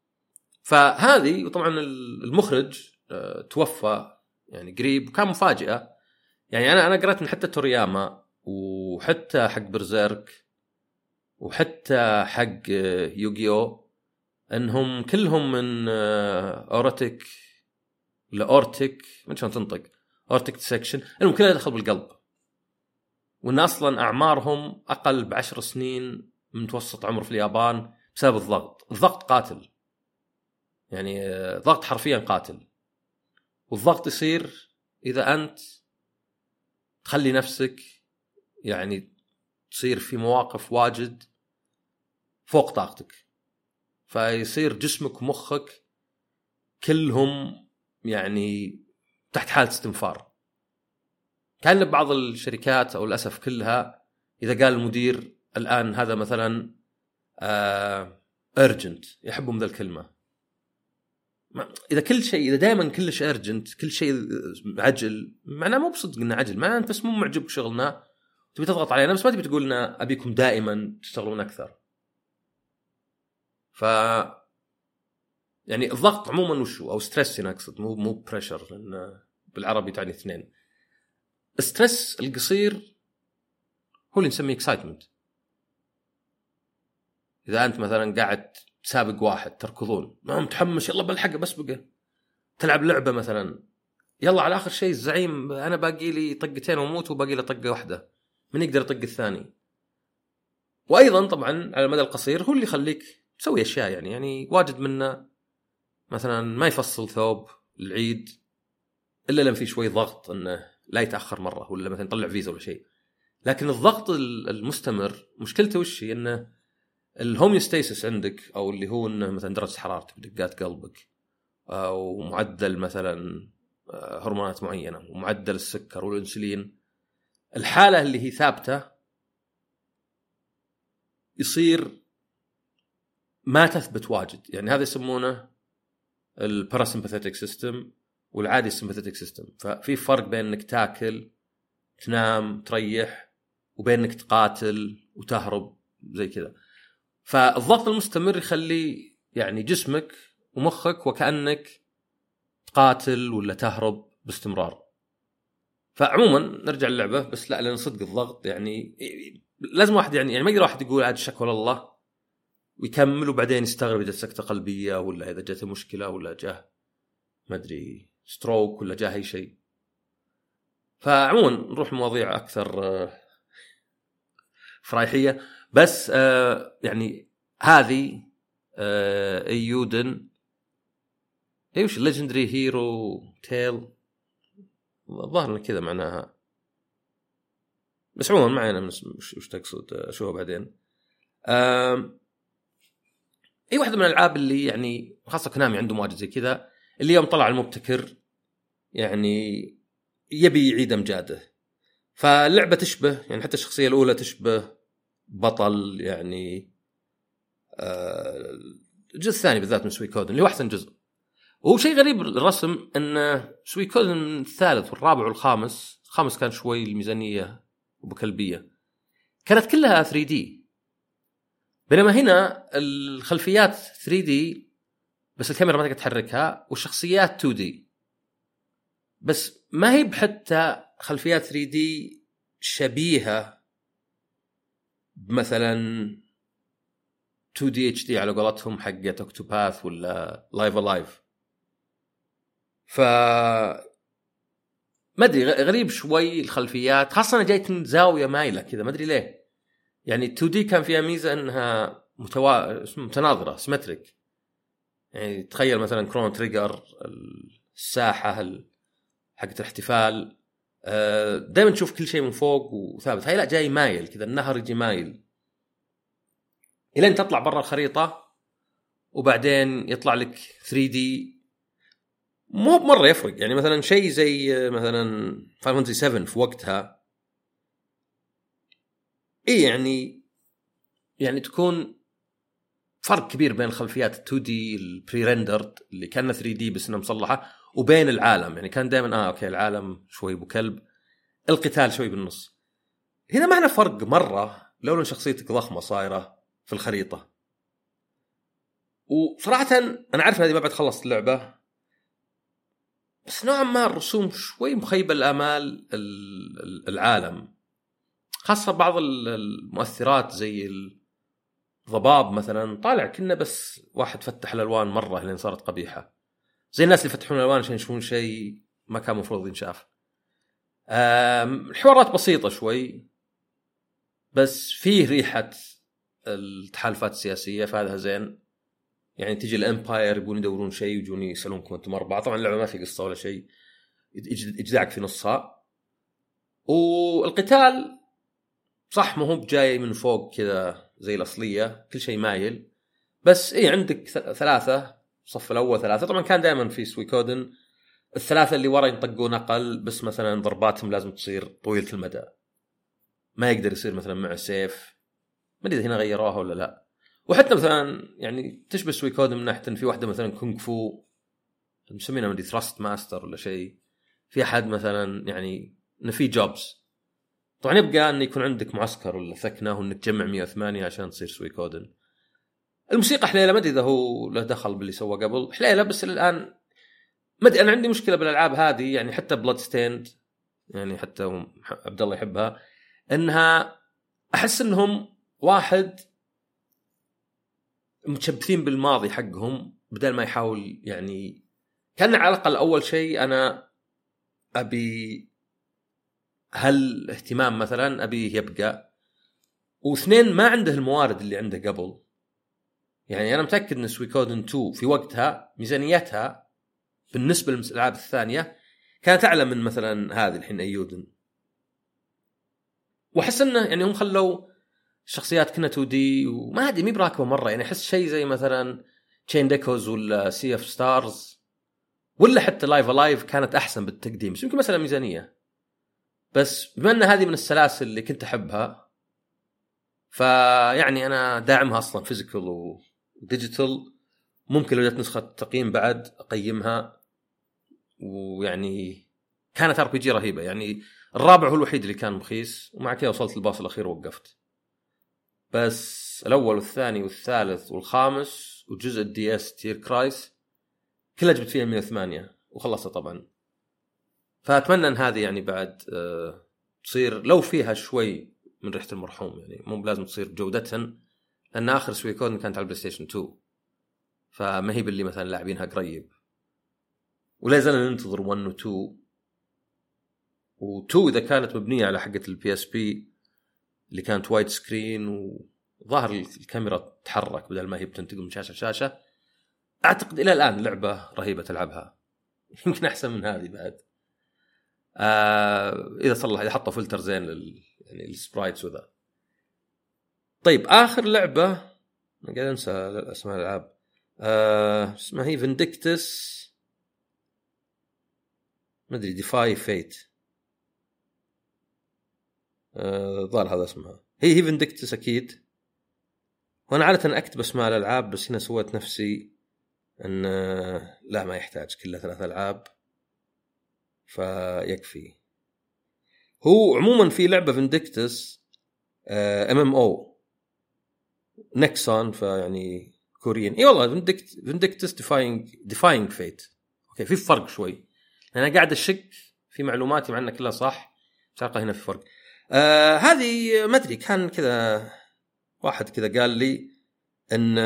فهذه وطبعا المخرج توفى يعني قريب، وكان مفاجئة. يعني أنا قرأت من حتى تورياما وحتى حق برزيرك وحتى حق يوغيو أنهم كلهم من أورتيك ولا أورتيك ما شلون تنطق، أورتيك سيكشن، إنهم كلها دخل بالقلب، وإن أصلا أعمارهم أقل ب10 سنين من متوسط عمر في اليابان بسبب الضغط قاتل. يعني ضغط حرفيا قاتل. والضغط يصير إذا أنت تخلي نفسك يعني تصير في مواقف واجد فوق طاقتك، فيصير جسمك ومخك كلهم يعني تحت حالة استنفار. كان بعض الشركات أو للأسف كلها إذا قال المدير الآن هذا مثلا urgent، يحبون ذا الكلمة. إذا كل شيء، إذا دائما كلش urgent، كل شيء عجل، معناه مو بصدق إنه عجل، معناه أنت بس مو معجب بشغلنا تبي تضغط علينا، بس ما تبي تقول لنا أبيكم دائما تشتغلون أكثر. ف يعني الضغط عموما وشو أو ستريس نقصد، مو بريشر، لأن بالعربي تعني 2. الستريس القصير هو اللي نسميه اكسايتمنت. إذا أنت مثلا قاعد تسابق واحد تركضون ما متحمس، يلا بلحقه بس بقى. تلعب لعبة مثلا، يلا على آخر شيء الزعيم أنا باقي لي طقتين وموت وباقي لي طقة واحدة، من يقدر يطق الثاني. وأيضا طبعا على المدى القصير هو اللي يخليك تسوي أشياء. يعني واجد منا مثلا ما يفصل ثوب العيد إلا لما في شوي ضغط أنه لا يتأخر مرة، ولا مثلا يطلع فيزا ولا شيء. لكن الضغط المستمر مشكلته وشي؟ أنه الهوميوستاسيس عندك، أو اللي هو أنه مثلا درجة حرارتك ودقات قلبك أو معدل مثلا هرمونات معينة ومعدل السكر والأنسولين، الحالة اللي هي ثابتة يصير ما تثبت واجد. يعني هذا يسمونه الباراسمباثيتك سيستم، والعادي السمباثيتك سيستم. ففي فرق بين انك تاكل تنام تريح وبين انك تقاتل وتهرب زي كذا. فالضغط المستمر يخلي يعني جسمك ومخك وكأنك تقاتل ولا تهرب باستمرار. فعموما نرجع للعبة بس لا، لأن صدق الضغط يعني لازم واحد يعني ما يقدر واحد يقول عاد شكوى لله ويكمل وبعدين يستغرب إذا سكتة قلبية ولا إذا جاته مشكلة ولا جاه ما أدري ستروك ولا جاه أي شيء. فعموما نروح مواضيع أكثر فرايحية. بس يعني هذه ايودن ايش ليجندري هيرو تيل الظاهر كذا معناها، بس عموما معنا وش تقصد اشوفها بعدين. اي واحدة من الالعاب اللي يعني خاصة كونامي عنده مواجهة زي كذا اللي يوم طلع المبتكر يعني يبي يعيد امجاده. فاللعبة تشبه يعني حتى الشخصية الاولى تشبه بطل يعني الجزء الثاني بالذات من سويكودن اللي هو احسن جزء. وهو شيء غريب الرسم ان سويكودن الثالث والرابع والخامس، الخامس كان شوي الميزانيه وبكلبيه كانت كلها 3D، بينما هنا الخلفيات 3D بس الكاميرا ما تقدر تحركها والشخصيات 2D بس ما هي بحتى خلفيات 3D شبيهه مثلا 2D HD على قولتهم حقت اوكتوباث ولا لايف الايف. ف ما ادري غريب شوي الخلفيات، خاصه انا جايت من زاويه مايله كذا ما ادري ليه. يعني 2D كان فيها ميزه انها متناظره سيمتريك، يعني تخيل مثلا كرون تريجر الساحه حقت الاحتفال دائما تشوف كل شيء من فوق وثابت. هاي لا جاي مايل كذا، النهر يجي مايل الين تطلع برا الخريطه وبعدين يطلع لك 3D. مو بمرة يفرق يعني مثلا شيء زي مثلا فاينل فانتسي 7 في وقتها ايه يعني تكون فرق كبير بين خلفيات 2D البري ريندرد اللي كان 3D بس انها مصلحة وبين العالم. يعني كان دائما اوكي العالم شوي بكلب، القتال شوي بالنص. هنا معنا فرق مرة لولا شخصيتك ضخمة صايرة في الخريطة. وصراحة انا عارف هذه ما بعد خلصت اللعبة بس نوعا ما الرسوم شوي مخيبة الآمال. العالم خاصة بعض المؤثرات زي الضباب مثلا طالع كنا بس واحد فتح الألوان مرة لين صارت قبيحة، زي الناس اللي فتحون الألوان عشان يشوفون شيء ما كان مفروض ينشاف. الحوارات بسيطة شوي بس فيه ريحة التحالفات السياسية فهذا زين. يعني تيجي الامباير يبون يدورون شيء ويجون يسألونكم أنتم أربعة. طبعا اللعبة ما في قصة ولا شيء، يجدعك في نصها. والقتال صح ما هو بجاي من فوق كذا زي الأصلية، كل شيء مايل بس إيه عندك ثلاثة صف الأول ثلاثة. طبعا كان دائما في سويكودن الثلاثة اللي ورا ينطقون أقل بس مثلا ضرباتهم لازم تصير طويلة المدى، ما يقدر يصير مثلا مع سيف. ما أدري هنا غيروها ولا لا. وحتى مثلا يعني تشبه سويكودن من ناحية إن في واحدة مثلا كونغ فو مسمينها مدري ثراست ماستر ولا شيء، في أحد مثلا يعني إن في جوبز. طبعا يبقى أن يكون عندك معسكر ولا ثكنة وإنك تجمع 108 عشان تصير سويكودن. الموسيقى حليلة، ما أدري إذا هو له دخل باللي سوى قبل حليلة بس الآن ما أدري. أنا عندي مشكلة بالألعاب هذه يعني حتى بلاد ستيند يعني حتى عبد الله يحبها، إنها أحس إنهم واحد متشبثين بالماضي حقهم بدل ما يحاول يعني كان على الأقل أول شيء أنا أبي هل اهتمام مثلا أبيه يبقى، واثنين ما عنده الموارد اللي عنده قبل. يعني أنا متأكد أن سويكودن 2 في وقتها ميزانيتها بالنسبة للألعاب الثانية كانت أعلى من مثلا هذه الحين أيودن. وأحس أنه يعني هم خلوا الشخصيات كنا 2D وما أدري مي براكبة مرة. يعني أحس شيء زي مثلا تشين ديكوز ولا سي اف ستارز ولا حتى لايف الايف كانت أحسن بالتقديم، بس يمكن مثلا ميزانية. بس بما أن هذه من السلاسل اللي كنت أحبها فيعني أنا داعمها أصلا فيزيكال وديجيتال. ممكن لو جت نسخة تقييم بعد أقيمها ويعني كانت RPG رهيبة. يعني الرابع هو الوحيد اللي كان رخيص، ومع كذا وصلت الباص الأخير ووقفت. بس الأول والثاني والثالث والخامس وجزء DS تير كرايس كلها جبت فيها 108 وخلصت طبعا. فأتمنى أن هذه يعني بعد تصير لو فيها شوي من ريحة المرحوم، يعني مو لازم تصير جودة، لأن آخر سويكون كانت على البلاي ستيشن 2، فما هي باللي مثلا لاعبينها قريب. ولا زلنا ننتظر 1 و 2. و2 إذا كانت مبنية على حقة البي اس بي اللي كانت وايد سكرين وظاهر الكاميرا تتحرك بدل ما هي بتنتقل من شاشة لشاشة، أعتقد إلى الآن لعبة رهيبة تلعبها، يمكن أحسن من هذه بعد. إذا صلح إذا حطوا فلتر زين يعني السبرايتس وذا. طيب آخر لعبة أنا قاعد أنسى اسمها الألعاب، اسمها هي فينديكتس، ما أدري ديفاي فيت، ظهر هذا اسمها. هي فينديكتس أكيد. وأنا عادة أكتب اسماء الألعاب، بس هنا سويت نفسي أن لا ما يحتاج كلها 3 ألعاب فيكفي. هو عموما في لعبة فينديكتس MMO نكسون، فيعني كوريين. اي والله فينديكتس ديفاينج فيت. اوكي في فرق شوي، انا قاعد اشك في معلوماتي مع انها كلها صح، بس هنا في فرق. هذه ما ادري، كان كذا واحد كذا قال لي ان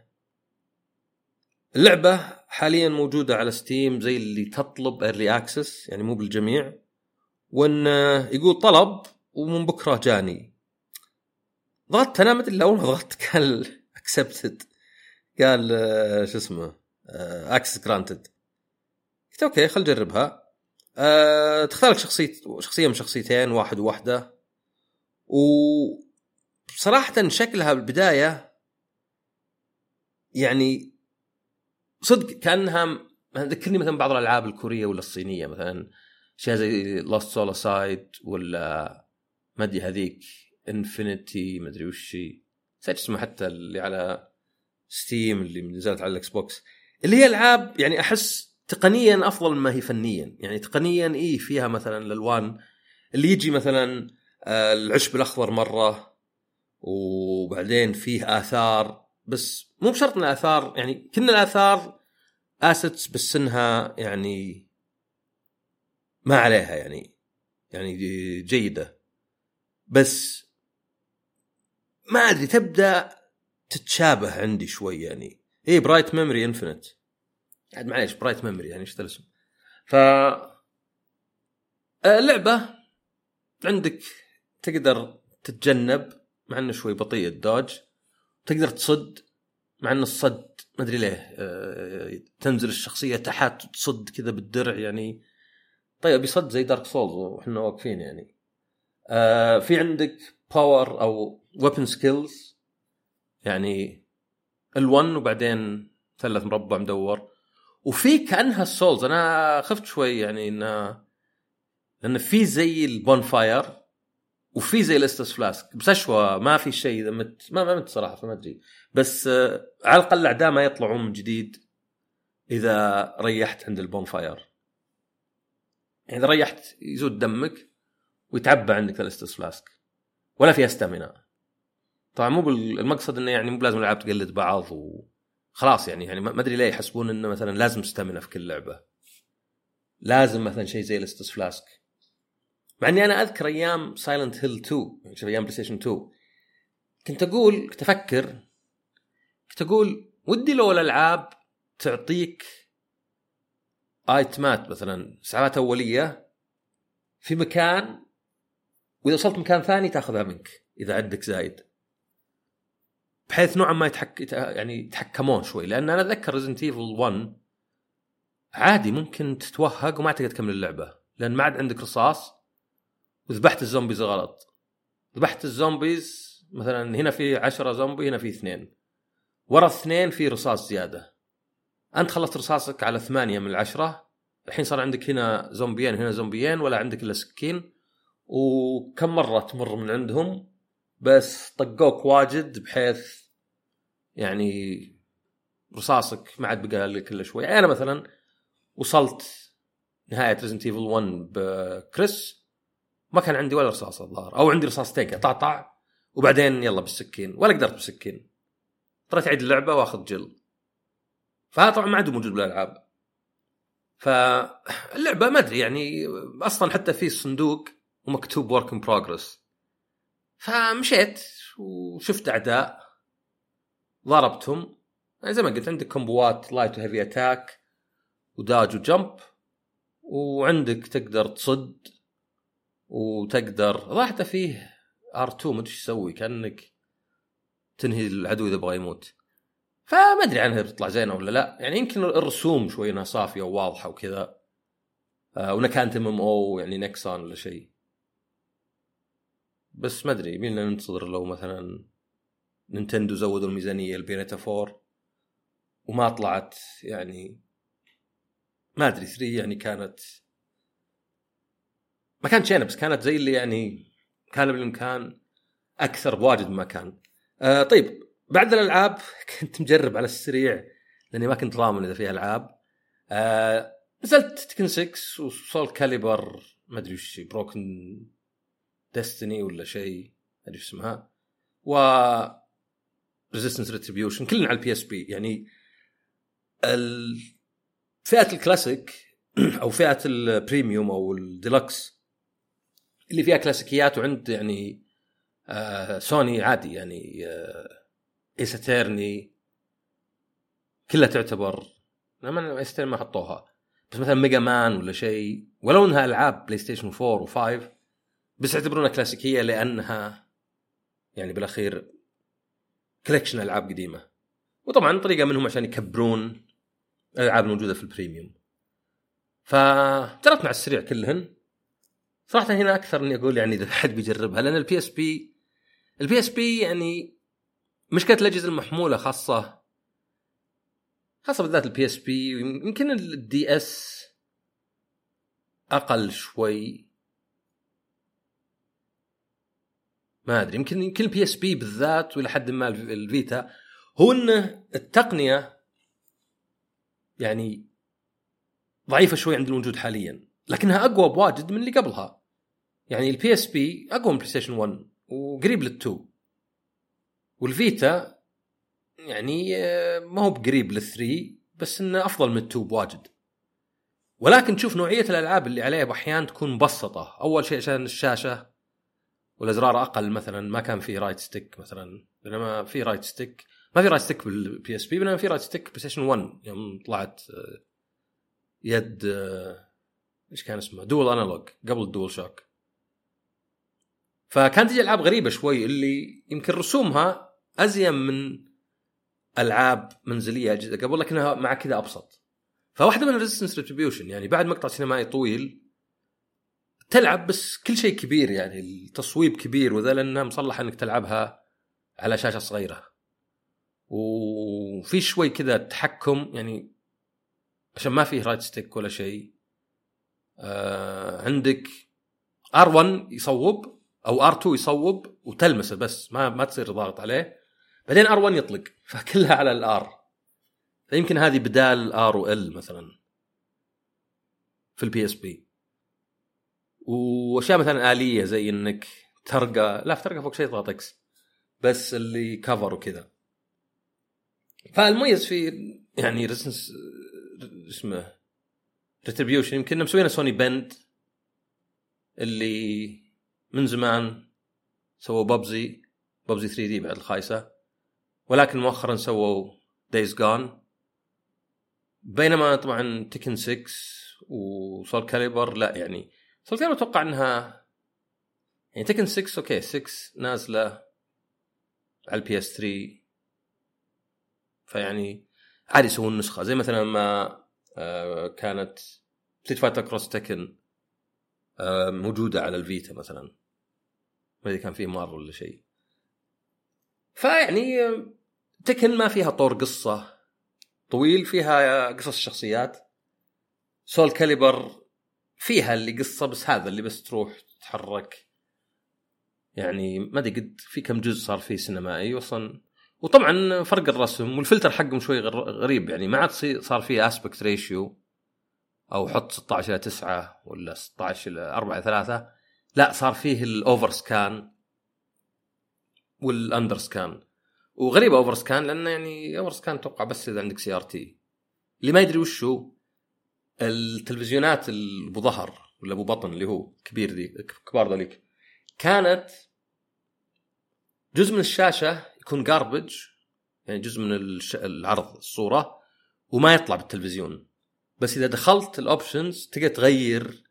اللعبة حاليا موجودة على ستيم زي اللي تطلب ايرلي اكسس، يعني مو بالجميع، وان يقول طلب ومن بكرة جاني. ضغطت انا مثل اول ما ضغطت قال accepted، قال شو اسمه access granted. قلت اوكي خل نجربها. تختار لك شخصية من شخصيتين، واحد وواحدة. وبصراحة شكلها بالبداية يعني صدق كأنها ذكرني مثلا بعض الألعاب الكورية ولا الصينية، مثلا شيء زي Lost Soulside ولا ما أدري هذيك Infinity ما أدري وش اسمه، حتى اللي على ستيم اللي نزلت على الإكس بوكس، اللي هي ألعاب يعني أحس تقنيا أفضل مما هي فنيا. يعني تقنيا إيه فيها مثلا الألوان اللي يجي مثلا العشب الأخضر مرة، وبعدين فيه آثار، بس مو بشرط إن الآثار يعني كنا الآثار assets بس إنها يعني ما عليها يعني جيدة، بس ما أدري تبدأ تتشابه عندي شوي. يعني إيه برايت ميموري إنفينيت، يعني معليش برايت ميموري يعني إيش الاسم. اللعبة عندك تقدر تتجنب مع إنه شوي بطيء الدوج، تقدر تصد مع إنه الصد ما أدري ليه تنزل الشخصية تحت تصد كذا بالدرع يعني. طيب بيصد زي دارك سولز وإحنا واقفين يعني. في عندك باور أو weapon skills، يعني ال1 وبعدين 3 مربع مدور. وفي كأنها السولز، أنا خفت شوي يعني لأن في زي البون فاير وفي زي الاستس فلاسك، بس أشوى ما في شيء إذا ما مت صراحة، فما أدري. بس على الأقل الأعداء ما يطلعون من جديد إذا ريحت عند البون فاير. يعني إذا ريحت يزود دمك ويتعبى عندك الاستس فلاسك، ولا فيها ستامينا. طبعا مو المقصد إنه يعني مو لازم الألعاب تقلد بعض وخلاص. يعني ما أدري ليه يحسبون إنه مثلا لازم ستامينا في كل لعبة، لازم مثلا شيء زي الاستس فلاسك. مع اني انا اذكر ايام سايلنت هيل 2 يعني ايام بلاي ستيشن 2 كنت افكر ودي لو الالعاب تعطيك ايتمات مثلا ساعات اوليه في مكان، واذا وصلت مكان ثاني تاخذها منك اذا عندك زايد، بحيث نوعا ما يعني يتحكمون شوي. لان انا اتذكر ريزنت ايفل 1 عادي ممكن تتوهق وما تقدر تكمل اللعبه لان ما عاد عندك رصاص، وذبحت الزومبيز غلط. ذبحت الزومبيز مثلا هنا في 10 زومبي، هنا في 2، ورا 2 في رصاص زيادة، أنت خلصت رصاصك على 8 من 10، الحين صار عندك هنا زومبيين هنا زومبيين، ولا عندك إلا سكين. وكم مرة تمر من عندهم بس طقوك واجد بحيث يعني رصاصك ما عاد بقى لك إلا شوي. يعني أنا مثلا وصلت نهايه ريزنت ايفل 1 بكريس ما كان عندي ولا رصاص الظاهر، او عندي رصاصتين طعطع وبعدين يلا بالسكين، ولا قدرت بالسكين، اضطريت اعيد اللعبه واخذ جل. فهذا طبعا ما عاد موجود بالالعاب. فاللعبه ما ادري يعني اصلا حتى في صندوق ومكتوب ورك ان بروجرس. فمشيت وشفت اعداء ضربتهم، يعني زي ما قلت عندك كومبوات لايت وهيفي اتاك وداج وجمب، وعندك تقدر تصد وتقدر حتى فيه R2 ما ادري ايش يسوي، كانك تنهي العدو اذا بغى يموت. فما ادري عنها بتطلع زينه ولا لا، يعني يمكن الرسوم شوي انها صافيه وواضحه وكذا، ونكانت MMO يعني نكسان ولا شيء. بس ما ادري مين ننتظر لو مثلا نينتندو زودوا الميزانيه البينتا 4 وما طلعت، يعني ما ادري 3 يعني كانت ما كانت شينه، بس كانت زي اللي يعني كان بالامكان اكثر بواجد ما كان. طيب بعد الالعاب كنت مجرب على السريع لاني ما كنت ضامن اذا فيها العاب. نزلت تكن 6 وسول كاليبر ما ادري وش بروكن ديستني ولا شيء ما ادري اسمها، و ريزيستنس ريتريبيوشن كلنا على البي اس بي. يعني فئه الكلاسيك او فئه البريميوم او الديلكس اللي فيها كلاسيكيات، وعند يعني سوني عادي يعني ايس اترني كلها تعتبر ما يستلم ما حطوها، بس مثلا ميجا مان ولا شيء ولو انها العاب بلاي ستيشن 4 و5 بس يعتبرونها كلاسيكيه لانها يعني بالاخير كولكشن العاب قديمه. وطبعا طريقه منهم عشان يكبرون الالعاب الموجوده في البريميوم. فجربت مع السريع كلهن صراحه. هنا اكثر اني اقول يعني اذا حد بيجربها، لان البي اس بي يعني مشكله الاجهزه المحموله خاصه بالذات البي اس بي، يمكن الدي اس اقل شوي ما ادري، يمكن البي اس بي بالذات والى حد ما الفيتا هو انه التقنيه يعني ضعيفه شوي عند الموجود حاليا، لكنها اقوى بواجد من اللي قبلها. يعني البي اس بي اقوى من بلاي ستيشن 1 وقريب لل2، والفيتا يعني ما هو بقريب لل3 بس انه افضل من ال2 بواجد. ولكن تشوف نوعيه الالعاب اللي عليها باحيان تكون مبسطه. اول شيء عشان الشاشه والازرار اقل، مثلا ما كان في رايت ستيك مثلا، بينما في رايت ستيك ما في رايت ستيك بالبي اس بي، بينما في رايت ستيك بلاي ستيشن 1 يوم طلعت يد ايش كان اسمه دول انالوج قبل الدول شوك. فكانت تجي العاب غريبه شوي اللي يمكن رسومها ازين من العاب منزليه اجهزه قبل، لكنها مع كذا ابسط. فواحده من ريزيستنس ريتريبيوشن يعني بعد مقطع سينمائي طويل تلعب بس كل شيء كبير، يعني التصويب كبير وذا لانها مصلحه انك تلعبها على شاشه صغيره، وفي شوي كذا تحكم يعني عشان ما فيه رايت ستيك ولا شيء. عندك R1 يصوب او R2 يصوب وتلمسه بس ما تصير ضاغط عليه، بعدين R1 يطلق، فكلها على الR. فيمكن هذه بدال R و L مثلا في البي اس بي. واشياء مثلا آلية زي انك ترقى فوق شيء تضغط اكس بس اللي كفر وكذا. فالمميز في يعني ريزنس اسمه ريتريبيوشن يمكن مسوينا سوني بند اللي من زمان سووا بابزي 3D بعد الخايسة، ولكن مؤخرا سووا دايز جون. بينما طبعا تكن 6 وسول كاليبر لا، يعني سول كاليبر اتوقع انها يعني تكن 6 اوكي 6 نازله على البي اس 3، فيعني عادي يسوون نسخه زي مثلا ما كانت ستريت فايتر كروس تكن موجوده على الفيتا مثلا، ما ادري كان فيه مار ولا شيء. فيعني تكن ما فيها طور قصه طويل، فيها قصص شخصيات. سول كاليبر فيها اللي قصة بس هذا اللي بس تروح تتحرك، يعني ما ادري قد في كم جزء صار فيه سينمائي اصلا. وطبعا فرق الرسم والفلتر حقهم شوي غريب، يعني ما عاد صار فيه اسبكت ريشيو او حط 16:9 ولا 16:4:3. لا صار فيه الاوفر سكان والاندر سكان. وغريبه اوفر سكان لانه يعني اوفر سكان توقع بس اذا عندك سي ار تي. اللي ما يدري وشو التلفزيونات ابو ظهر ولا ابو بطن اللي هو كبير ذي كبار ذلك، كانت جزء من الشاشه يكون جاربج، يعني جزء من العرض الصوره وما يطلع بالتلفزيون، بس اذا دخلت الاوبشنز تقدر تغير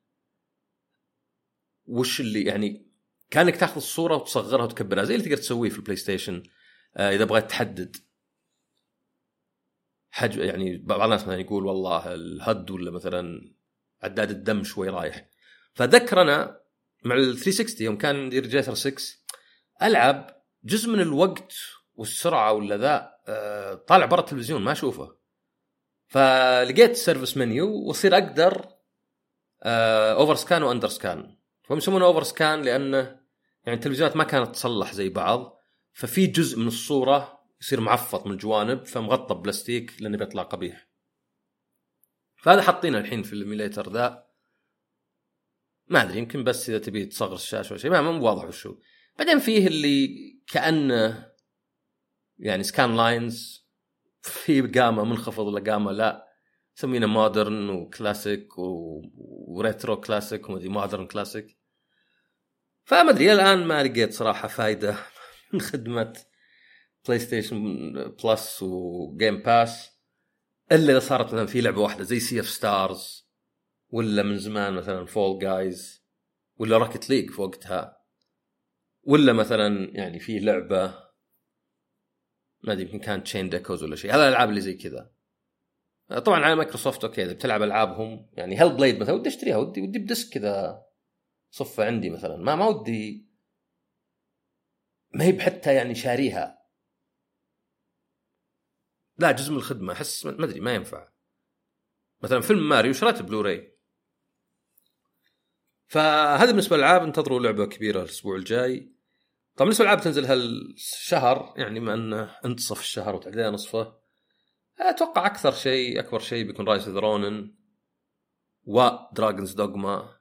وش اللي يعني كانك تاخذ الصوره وتصغرها وتكبرها زي اللي تقدر تسويه في البلاي ستيشن. اذا بغيت تحدد حجم، يعني بعض الناس مثلا يقول والله الهد ولا مثلا عداد الدم شوي رايح. فذكر انا مع ال 360 يوم كان يدير جيتر 6 العب جزء من الوقت والسرعه ولا ذا طالع برا التلفزيون ما اشوفه. فلقيت سيرفيس منيو وصير اقدر اوفر سكان واندر سكان. فهم يسمونه اوفر سكان لانه يعني التلفزيونات ما كانت تصلح زي بعض، ففي جزء من الصوره يصير معفط من الجوانب فمغطى بلاستيك لانه بيطلع قبيح. فهذا حاطينه الحين في الايميليتر ذا، ما ادري يمكن بس اذا تبي تصغر الشاشه ولا شيء ما واضح وشو. بعدين فيه اللي كأنه يعني سكان لاينز في قامه منخفض ولا قامه لا، سمينا مودرن وكلاسيك وريترو كلاسيك ومدري مودرن كلاسيك. فما ادري الان ما لقيت صراحه فايده من خدمه بلاي ستيشن بلس وجيم باس الا اذا صارت مثلا في لعبه واحده زي سي اف ستارز ولا من زمان مثلا فول جايز ولا روكيت ليج في وقتها، ولا مثلا يعني في لعبه ما ادري يمكن كانت تشين ديكوز ولا شيء. هذا الالعاب اللي زي كذا طبعا على مايكروسوفت اوكي اذا بتلعب العابهم يعني هيل بليد مثلا ودي اشتريها ودي بديسك كذا صفه عندي مثلا ما ودي ما هي حتى يعني شاريها لا جزء من الخدمه احس ما ادري ما ينفع. مثلا فيلم ماريو شريت بلوراي. فهذا بالنسبه للالعاب. انتظروا لعبه كبيره الاسبوع الجاي. طبعا بالنسبه للالعاب تنزل هالشهر يعني ما انه انتصف الشهر وتعديها نصفه، اتوقع اكبر شيء بيكون رايز اوف ذا رونن ودراجونز دوغما.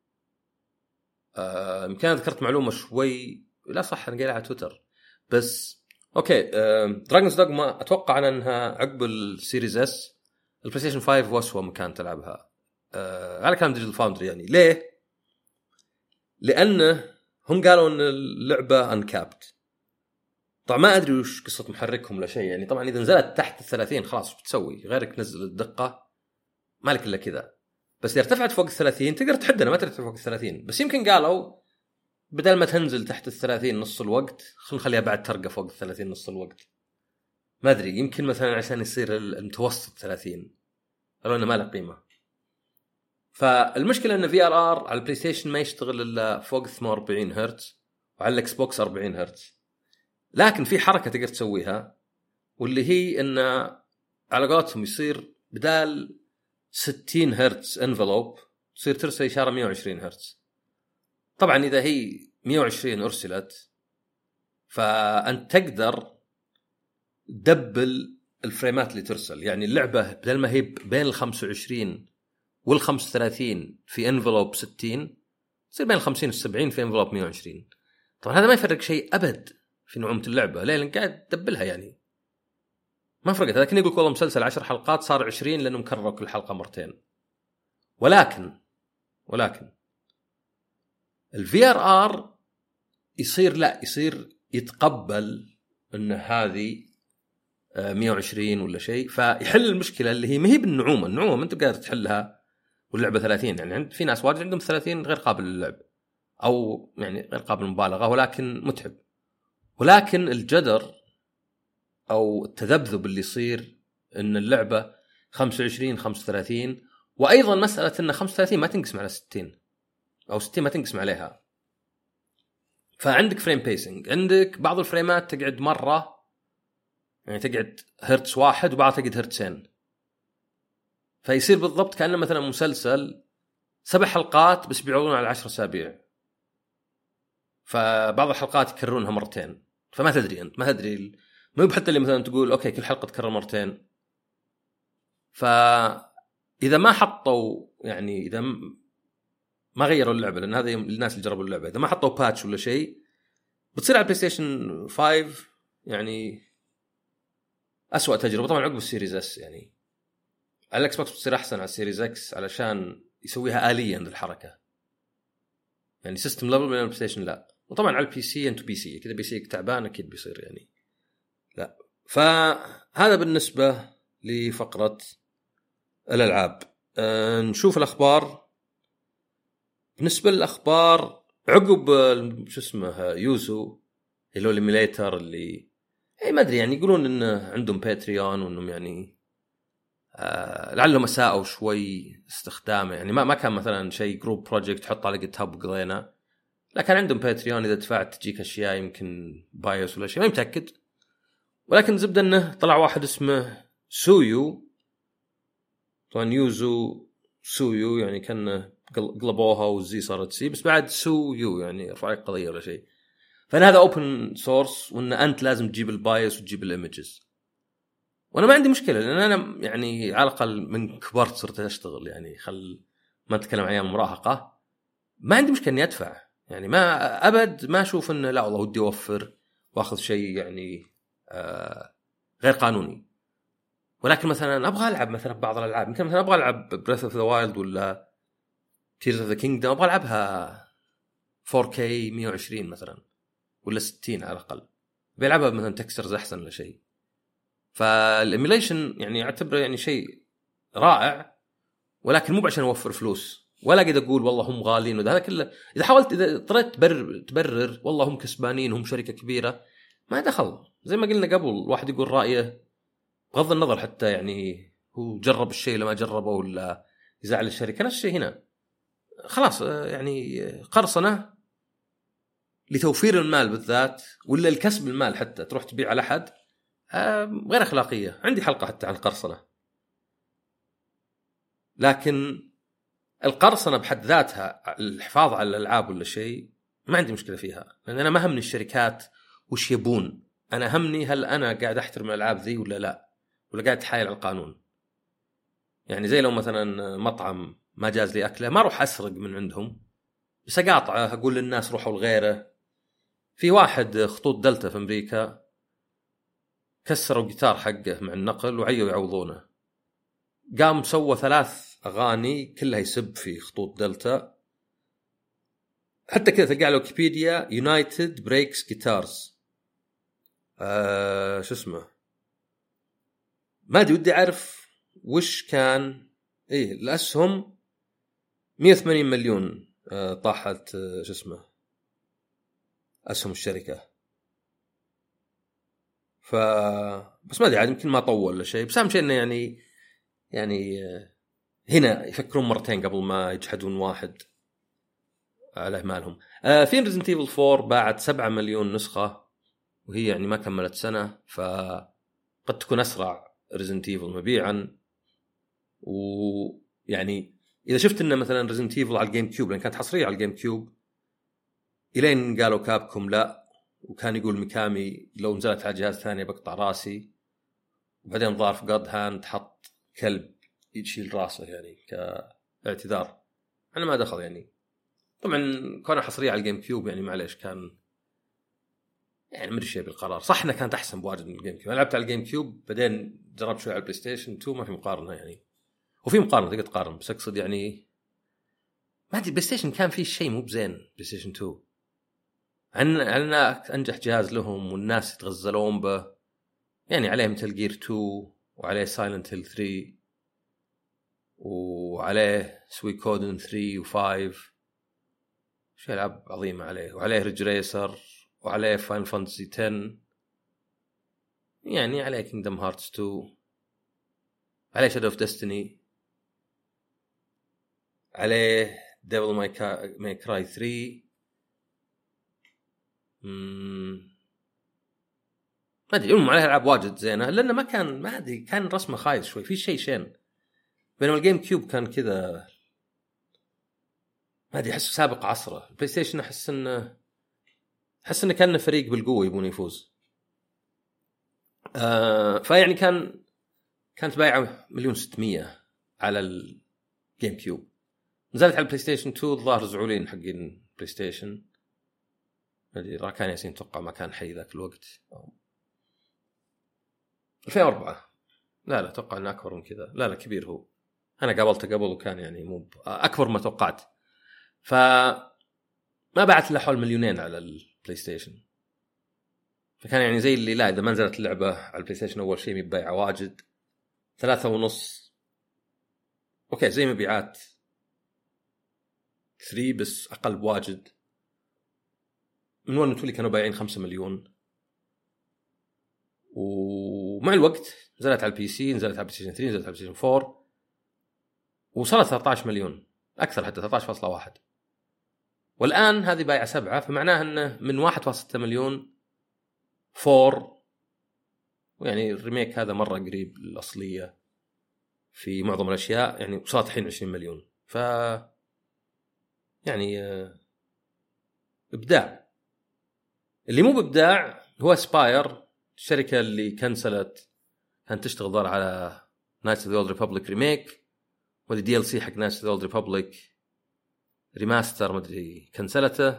يمكن ذكرت معلومه شوي لا صح انا قايلها على تويتر بس اوكي. دراجونز دوغما اتوقع انها عقب السيريز اس البلاي ستيشن 5 واسوأ مكان تلعبها على كلام ديجيتال فاوندري. يعني ليه؟ لانه هم قالوا ان اللعبه انكابت. طبعا ما ادري وش قصه محركهم ولا شيء، يعني طبعا اذا نزلت تحت 30 خلاص وش بتسوي غيرك نزل الدقه مالك الا كذا. بس اذا ارتفعت فوق 30 تقدر تحدنا ما ترتفع فوق 30. بس يمكن قالوا بدل ما تنزل تحت 30 نص الوقت خلينا نخليها بعد ترقى فوق 30 نص الوقت. ما ادري يمكن مثلا عشان يصير المتوسط 30 قالوا انه ما له قيمه. فالمشكله ان في ار على البلاي ستيشن ما يشتغل الا فوق 48 هرتز وعلى الاكس بوكس 40 هرتز. لكن في حركه تقدر تسويها واللي هي ان على قولتهم يصير بدال 60 هرتز انفلوب تصير ترسل اشاره 120 هرتز. طبعا اذا هي 120 ارسلت فانت تقدر تدبل الفريمات اللي ترسل. يعني اللعبه بدل ما هي بين ال 25 وال 35 في انفلوب 60 تصير بين ال 50 وال 70 في انفلوب 120. طبعا هذا ما يفرق شيء ابد في نعومه اللعبه ليه؟ لان قاعد تدبلها يعني ما فرقت. لكن يقولك والله مسلسل 10 حلقات صار 20 لانه مكرر كل حلقه مرتين. ولكن الفي ار يصير يتقبل ان هذه 120 ولا شيء فيحل المشكله اللي هي ما هي بالنعومه. النعومه انت قادر تحلها واللعبه 30 يعني في ناس واجد عندهم 30 غير قابل للعب او يعني غير قابل للمبالغه ولكن متعب. ولكن الجدر او التذبذب اللي يصير ان اللعبه 25 35 وايضا مساله ان 35 ما تنقسم على 60 او 60 ما تنقسم عليها. فعندك فريم بيسنج، عندك بعض الفريمات تقعد مره يعني تقعد هرتز واحد وبعضها تقعد هرتزين. فيصير بالضبط كأنه مثلا مسلسل 7 حلقات بس بيعرضون على 10 أسابيع. فبعض الحلقات يكررونها مرتين فما تدري انت ما تدري ما بحتى اللي مثلا تقول اوكي كل حلقه تكرر مرتين. ف اذا ما حطوا يعني اذا ما غيروا اللعبه، لان هذا الناس اللي جربوا اللعبه، اذا ما حطوا باتش ولا شيء بتصير على البلاي ستيشن 5 يعني أسوأ تجربه. طبعا عقب السيريز اس يعني على الاكس بوكس بتصير احسن على السيريز اكس علشان يسويها آليا للحركه، يعني سيستم ليفل. من البلاي ستيشن لا. وطبعا على البي سي انت بي سي كذا، بي سي تعبان اكيد بيصير يعني لا. فهذا بالنسبه لفقره الالعاب. نشوف الاخبار. بالنسبه للاخبار عقب شو اسمه يوزو اللي هو الايميليتر اللي ما ادري يعني يقولون ان عندهم باتريون وانهم يعني لعلهم اساءوا شوي استخدامه، يعني ما كان مثلا شيء جروب بروجكت تحط على جيت هاب وقضينا، لا كان عندهم باتريون اذا دفعت تجيك اشياء يمكن بايوس ولا شيء ما متاكد. ولكن زبده انه طلع واحد اسمه سويو، طبعا يوزو سويو يعني كان قلبوها والزي صارت سي، بس بعد سويو يعني رفع قضيه ولا شيء. فانا هذا اوبن سورس وان انت لازم تجيب البايس وتجيب الايمجز، وانا ما عندي مشكله لان انا يعني على الاقل من كبرت صرت اشتغل يعني ما نتكلم عن ايام مراهقه، ما عندي مشكله اني ادفع يعني ما ابد ما اشوف انه لا والله ودي اوفر واخذ شيء يعني غير قانوني. ولكن مثلا ابغى العب مثلا بعض الالعاب، يمكن مثلا ابغى العب بريث اوف ذا وايلد ولا تيرز اوف ذا كينجدم، ابغى العبها 4K 120 مثلا ولا 60 على الاقل، بيلعبها مثلا تكسترز احسن ولا شيء. فالإيميليشن يعني اعتبره يعني شيء رائع، ولكن مو عشان اوفر فلوس ولا قد اقول والله هم غالين وده. هذا كله اذا حاولت اذا اضطريت تبرر والله هم كسبانين هم شركه كبيره، ما دخل. زي ما قلنا قبل واحد يقول رايه بغض النظر حتى يعني هو جرب الشيء ولا ما جربه ولا يزعل الشركه، نفس الشيء هنا خلاص يعني قرصنه لتوفير المال بالذات ولا الكسب المال، حتى تروح تبيع على أحد غير أخلاقية. عندي حلقة حتى عن القرصنة، لكن القرصنة بحد ذاتها الحفاظ على الألعاب ولا شيء ما عندي مشكلة فيها، لأن أنا ما همني الشركات وش يبون، أنا همني هل أنا قاعد أحترم الألعاب ذي ولا لا، ولا قاعد أتحايل على القانون. يعني زي لو مثلا مطعم ما جاز لي أكله ما أروح أسرق من عندهم، بس أقاطعه أقول للناس روحوا لغيره. في واحد خطوط دلتا في أمريكا كسروا جيتار حقه مع النقل وعيوا يعوضونه، قام سوى 3 أغاني كلها يسب في خطوط دلتا، حتى كذا تلقى على ويكيبيديا يونايتد بريكس جيتارز. شو اسمه ما أدري، ودي أعرف وش كان. الأسهم 180 مليون طاحت شو اسمه أسهم الشركة. بس ما أدري عاد يمكن ما طول ولا شيء، بس أهم شيء إنه يعني هنا يفكرون مرتين قبل ما يجحدون واحد على مالهم. في ريزنت ايفل 4 باعت 7 مليون نسخة وهي يعني ما كملت سنة، فقد تكون أسرع ريزنت ايفل مبيعا. ويعني إذا شفت إنه مثلا ريزنت ايفل على الجيم كيوب لأن كانت حصرية على الجيم كيوب إلين قالوا كابكم لا، وكان يقول ميكامي لو نزلت على جهاز ثاني بقطع راسي، وبعدين ظهر في قد هاند حط كلب يشيل راسه يعني كاعتذار. أنا ما دخل يعني، طبعا كونه حصرية على الجيم كيوب يعني معليش كان يعني مدري شيء بالقرار. صح انها كانت احسن بواجد من الجيم كيوب. انا لعبت على الجيم كيوب بعدين جربت شوي على البلاي ستيشن 2 ما في مقارنه يعني، وفي مقارنه تقدر تقارن، بس اقصد يعني ما ادري البلاي ستيشن كان فيه شيء مو بزين. بلاي ستيشن 2 عن انجح جهاز لهم والناس يتغزلون به يعني، عليه مثل جير 2 وعليه سايلنت هيل 3 وعليه سويكودن 3 و5 شيء ألعاب عظيمة عليه، وعليه ريج ريسر وعليه فاينل فانتسي 10 يعني، عليه كينغدم هارتس 2، عليه شادو اوف ديستني، عليه ديفل ماي كراي 3. ما ادري عليه العاب واجد زينه، لانه ما ادري كان رسمه خايس شوي في شيء شين، بينما الجيم كيوب كان كذا ما ادري احس سابق عصره. البلاي ستيشن احس انه كان فريق بالقوه يبون يفوز. فيعني كانت بايعه 1,600,000 على الجيم كيوب. نزلت على البلاي ستيشن 2 الظاهر زعولين حقين بلاي ستيشن اللي راكان ياسين توقع ما كان حي ذاك الوقت 2004. لا توقع انه اكبر من كذا. لا كبير هو. انا قابلته قبل وكان يعني مو اكبر ما توقعت. فما بعت له حول 2,000,000 على البلاي ستيشن. فكان يعني زي اللي لا اذا ما نزلت اللعبه على البلاي ستيشن اول شيء مبيعه واجد 3.5 اوكي زي مبيعات 3 بس اقل بواجد. من وين تقولي كانوا بايعين 5 مليون. ومع الوقت نزلت على البي سي، نزلت على البلاي ستيشن 3، نزلت على البلاي ستيشن 4 وصلت 13 مليون اكثر حتى 13.1. والان هذه بايعه 7 فمعناه انه من 1.6 مليون 4 ويعني الريميك هذا مره قريب للاصليه في معظم الاشياء يعني وصلت الحين 20 مليون. ف يعني ابداع. اللي مو بابداع هو سباير، الشركه اللي كنسلت كانت تشتغل ضار على نايتس اوف ذا اولد ريبابليك ريميك ودي دي ال سي حق نايتس اوف ذا اولد ريبابليك ريماستر ما ادري كنسلته.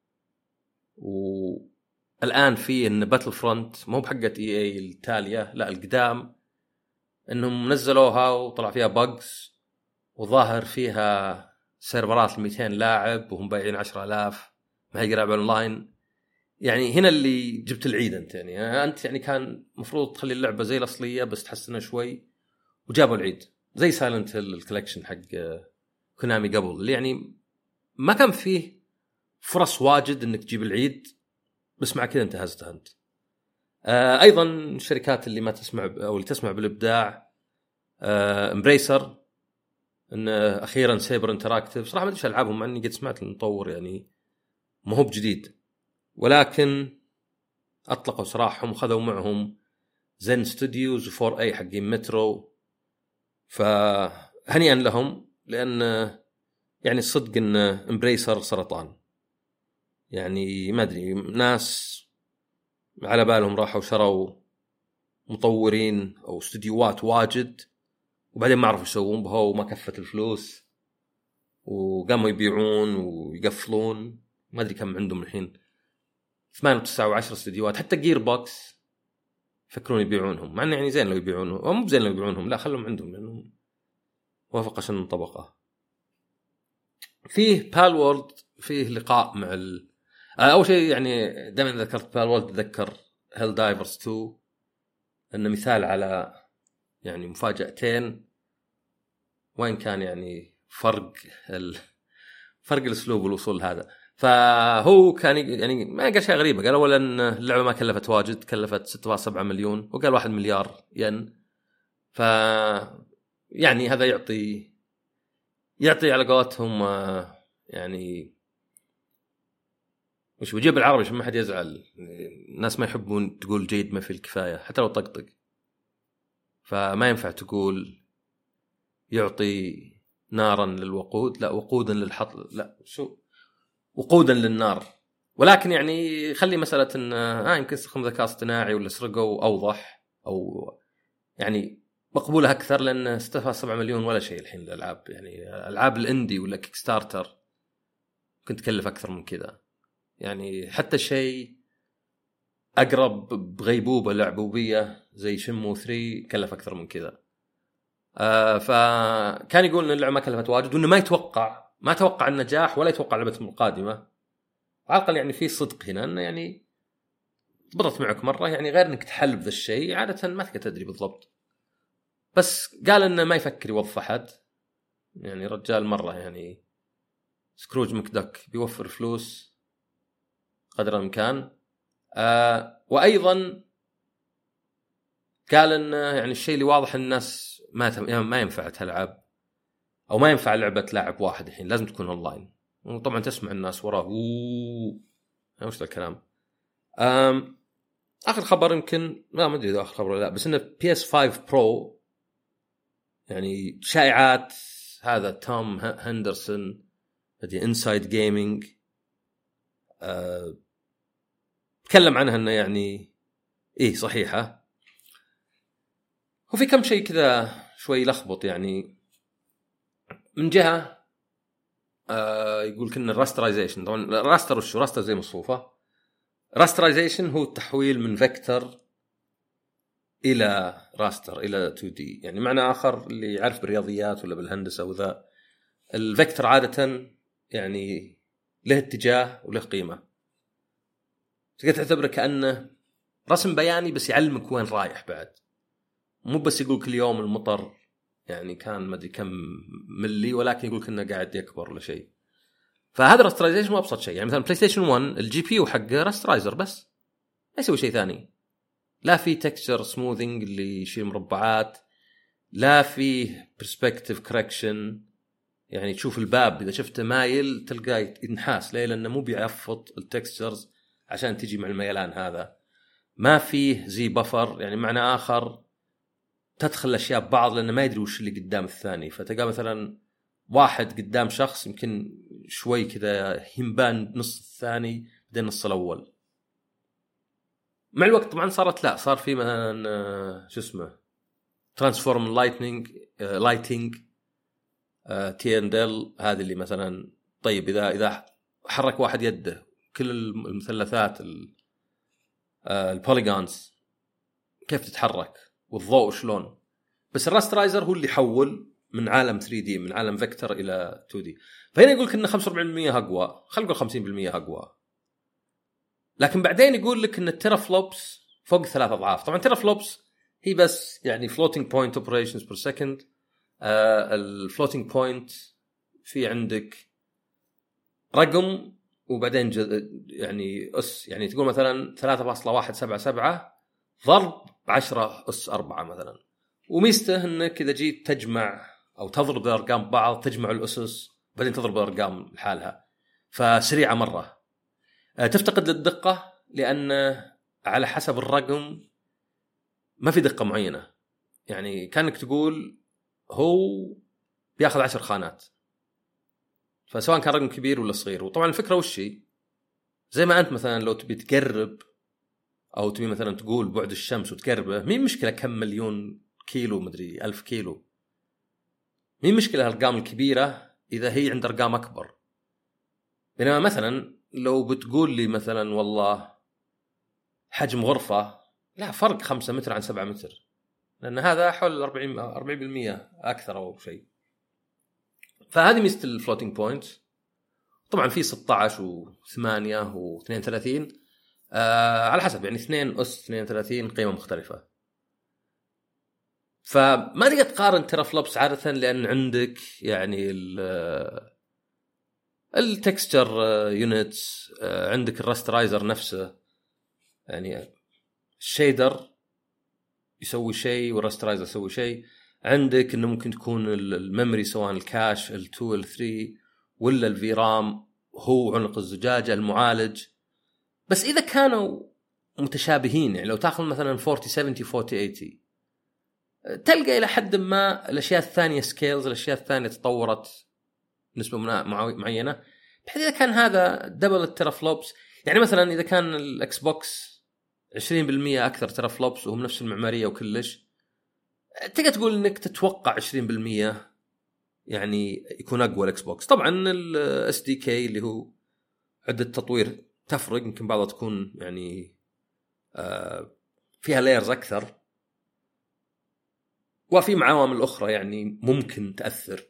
والان في ان باتل فرونت مو بحقه اي التاليه لا القدام انهم نزلوها وطلع فيها بجز وظاهر فيها سيرفرات 200 لاعب وهم بايعين 10,000 ما هي قرابه اونلاين. يعني هنا اللي جبت العيد انت يعني كان مفروض تخلي اللعبه زي الاصليه بس تحسنها شوي وجابوا العيد زي سايلنت هيل الكولكشن حق كونامي قبل اللي يعني ما كان فيه فرص واجد انك تجيب العيد بس مع كذا انتهزتها انت. ايضا الشركات اللي ما تسمع او اللي تسمع بالابداع امبريسر ان اخيرا سايبر انتراكتيف صراحه ما ادري ايش العابهم مع اني قد سمعت المطور يعني ما هو بجديد ولكن اطلقوا سراحهم وخذوا معهم زين ستوديوز وفور اي حقين مترو. فهنيئا لهم لان يعني الصدق ان امبريسر سرطان يعني ما ادري ناس على بالهم راحوا شروا مطورين او استديوهات واجد وبعدين ما عرفوا يسوون بها وما كفت الفلوس وقاموا يبيعون ويقفلون. ما ادري كم عندهم الحين 8 و9 و10 استديوهات. حتى جير بوكس فكرون يبيعونهم مع انه يعني زين لو يبيعونهم او مو زين لو يبيعونهم لا خلهم عندهم لانهم وافق عشان طبقه. فيه بال وورد فيه لقاء مع اول شيء يعني دائما ذكرت بال وورد اتذكر هيل دايفرز 2 انه مثال على يعني مفاجأتين وين كان يعني فرق الاسلوب والوصول هذا. فهو كان يعني ما قال شيء غريبه. قال اولا اللعبه ما كلفت واجد كلفت 6.7 مليون وقال 1 مليار ين. ف يعني هذا يعطي على قولتهم يعني مش بجيب العربي عشان ما حد يزعل. الناس ما يحبون تقول جيد ما في الكفايه حتى لو طقطق. فما ينفع تقول يعطي نارا للوقود لا وقودا للحطب لا شو وقودا للنار. ولكن يعني خلي مسألة ان يمكن استخدم ذكاء اصطناعي ولا سرقوا اوضح او يعني مقبولة اكثر لان 6.7 مليون ولا شيء الحين الالعاب. يعني العاب الاندي ولا كيك ستارتر كنت تكلف اكثر من كذا. يعني حتى شيء اقرب بغيبوبة لعبوبية زي شمو 3 كلف اكثر من كذا. فكان يقول ان اللعبة ما كلفت واجد وانه ما توقع النجاح ولا يتوقع لعبة القادمة. على الأقل يعني في صدق هنا انه يعني ضبطت معك مرة يعني غير انك تحلب ذا الشيء عادة ما تقدر تدري بالضبط. بس قال انه ما يفكر يوظف احد يعني رجال مرة يعني سكروج مكدك بيوفر فلوس قدر الامكان. وايضا قال انه يعني الشيء اللي واضح الناس ما ينفعت هاللعب او ما ينفع لعبة لاعب واحد الحين لازم تكون اونلاين. وطبعا تسمع الناس وراه وش ذا الكلام. اخر خبر يمكن ما ادري اذا اخر خبر لا بس انه PS5 Pro يعني شائعات هذا توم هندرسون هذه انسايد جيمينج تكلم عنها انه يعني صحيحه. وفي كم شيء كذا شوي لخبط يعني من جهه يقول كنا الراسترايزيشن. طبعا الراستر وش راستر زي مصفوفه. راسترايزيشن هو التحويل من فيكتور الى راستر الى 2 دي. يعني معنى اخر اللي يعرف بالرياضيات ولا بالهندسه وذا، الفيكتور عاده يعني له اتجاه وله قيمه، تقدر تعتبره كانه رسم بياني بس يعلمك وين رايح بعد، مو بس يقول كل يوم المطر يعني كان ما ادري كم ملي، ولكن يقول كأنه قاعد يكبر ولا شيء. فهذا راسترايزيشن مو ابسط شيء. يعني مثلا بلاي ستيشن 1 الجي بي يو حقه راسترايزر بس، ما يسوي شيء ثاني. لا في تكستشر سموذينج اللي يشيل مربعات، لا فيه برسبكتيف كوركشن، يعني تشوف الباب اذا شفته مايل تلقاه ينحاس ليه، لانه مو بيعفط التكستشرز عشان تجي مع الميلان هذا. ما فيه زي بفر، يعني معنى اخر تدخل الاشياء ببعض لانه ما يدري وش اللي قدام الثاني. فتلقى مثلا واحد قدام شخص يمكن شوي كذا ينبان نص الثاني بعدين نص الاول. مع الوقت طبعا صار في مثلا شو اسمه ترانسفورم لايتنج تي ان ديل، هذه اللي مثلا طيب اذا حرك واحد يده كل المثلثات البوليجونز كيف تتحرك والضوء شلون. بس الراسترايزر هو اللي يحول من عالم 3 دي من عالم فيكتور الى 2 دي. فهنا يقول لك ان 45% اقوى، خلقوا 50% اقوى. لكن بعدين يقول لك ان التيرا فلوبس فوق 3 اضعاف. طبعا تيرا فلوبس هي بس يعني floating point operations per second. الفلوتينج بوينت في عندك رقم وبعدين يعني اس، يعني تقول مثلا 3.177 ضرب 10 أس 4 مثلا. وميزته انك اذا جيت تجمع او تضرب الارقام ببعض تجمع الاسس بعدين تضرب الارقام لحالها، فسريعه مره. تفتقد للدقه لان على حسب الرقم ما في دقه معينه، يعني كانك تقول هو بياخذ 10 خانات، فسواء كان رقم كبير ولا صغير. وطبعا الفكره وشي زي ما انت مثلا لو تبي تقرب او تبي مثلا تقول بعد الشمس وتقربه، مين مشكله كم مليون كيلو مدري 1000 كيلو، مين مشكله الارقام الكبيره اذا هي عند ارقام اكبر. بينما مثلا لو بتقول لي مثلا والله حجم غرفه، لا فرق 5 متر عن 7 متر، لان هذا حول 40% اكثر او شيء. فهذه ميزه الفلوتينج بوينت. طبعا في 16 و8 و32 على حسب، يعني 2 أس 32 قيمة مختلفة. فما تقدر تقارن ترى فلوبس عادة لأن عندك يعني التكستشر يونتس، عندك الراسترايزر نفسه، يعني الشيدر يسوي شيء والراسترايزر يسوي شيء. عندك إنه ممكن تكون الميموري سواء الكاش ال2 ال3 ولا الفيرام هو عنق الزجاجة المعالج. بس إذا كانوا متشابهين، يعني لو تأخذ مثلا 4070 4080 تلقى إلى حد ما الأشياء الثانية سكيلز، الأشياء الثانية تطورت نسبة معينة، بحيث إذا كان هذا دبل الترافلوبس. يعني مثلا إذا كان الأكس بوكس 20% أكثر ترافلوبس وهم نفس المعمارية وكلش، تقدر تقول إنك تتوقع 20% يعني يكون أقوى الأكس بوكس. طبعا ال SDK اللي هو عدة تطوير تفرق، يمكن بعضها تكون يعني فيها لايرز أكثر، وفي معاومل أخرى يعني ممكن تأثر.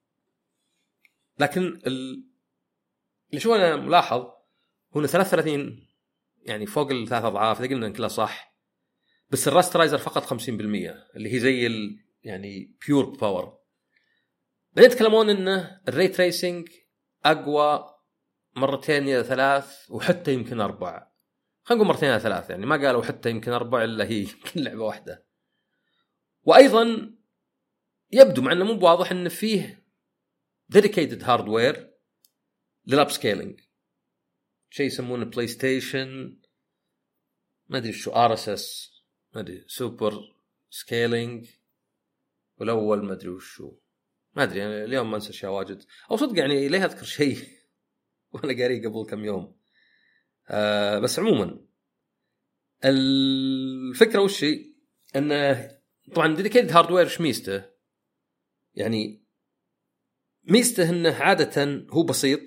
لكن اللي شو أنا ملاحظ هنا 33 يعني فوق الثلاث أضعاف، إذا قلنا إن كلها صح، بس الراسترايزر فقط 50% اللي هي زي يعني بيور باور. بعدين يتكلمون إنه الري تريسينج أقوى مرتين إلى 3 وحتى يمكن 4، خلينا نقول مرتين إلى 3، يعني ما قالوا حتى يمكن 4 إلا هي يمكن لعبة واحدة. وأيضا يبدو مع أنه مو واضح إن فيه dedicated hardware للأبسكيلينج، شيء يسمونه بلاي ستيشن ما أدري شو RSS ما أدري سوبر سكيلينج، والأول ما أدري وشو ما أدري، يعني اليوم ما أنسى أشياء واجد أو صدق يعني ليه أذكر شيء وأنا قاري قبل كم يوم. بس عموما الفكرة والشيء أنه طبعا dedicated hardware شميسته، يعني ميزته انه عاده هو بسيط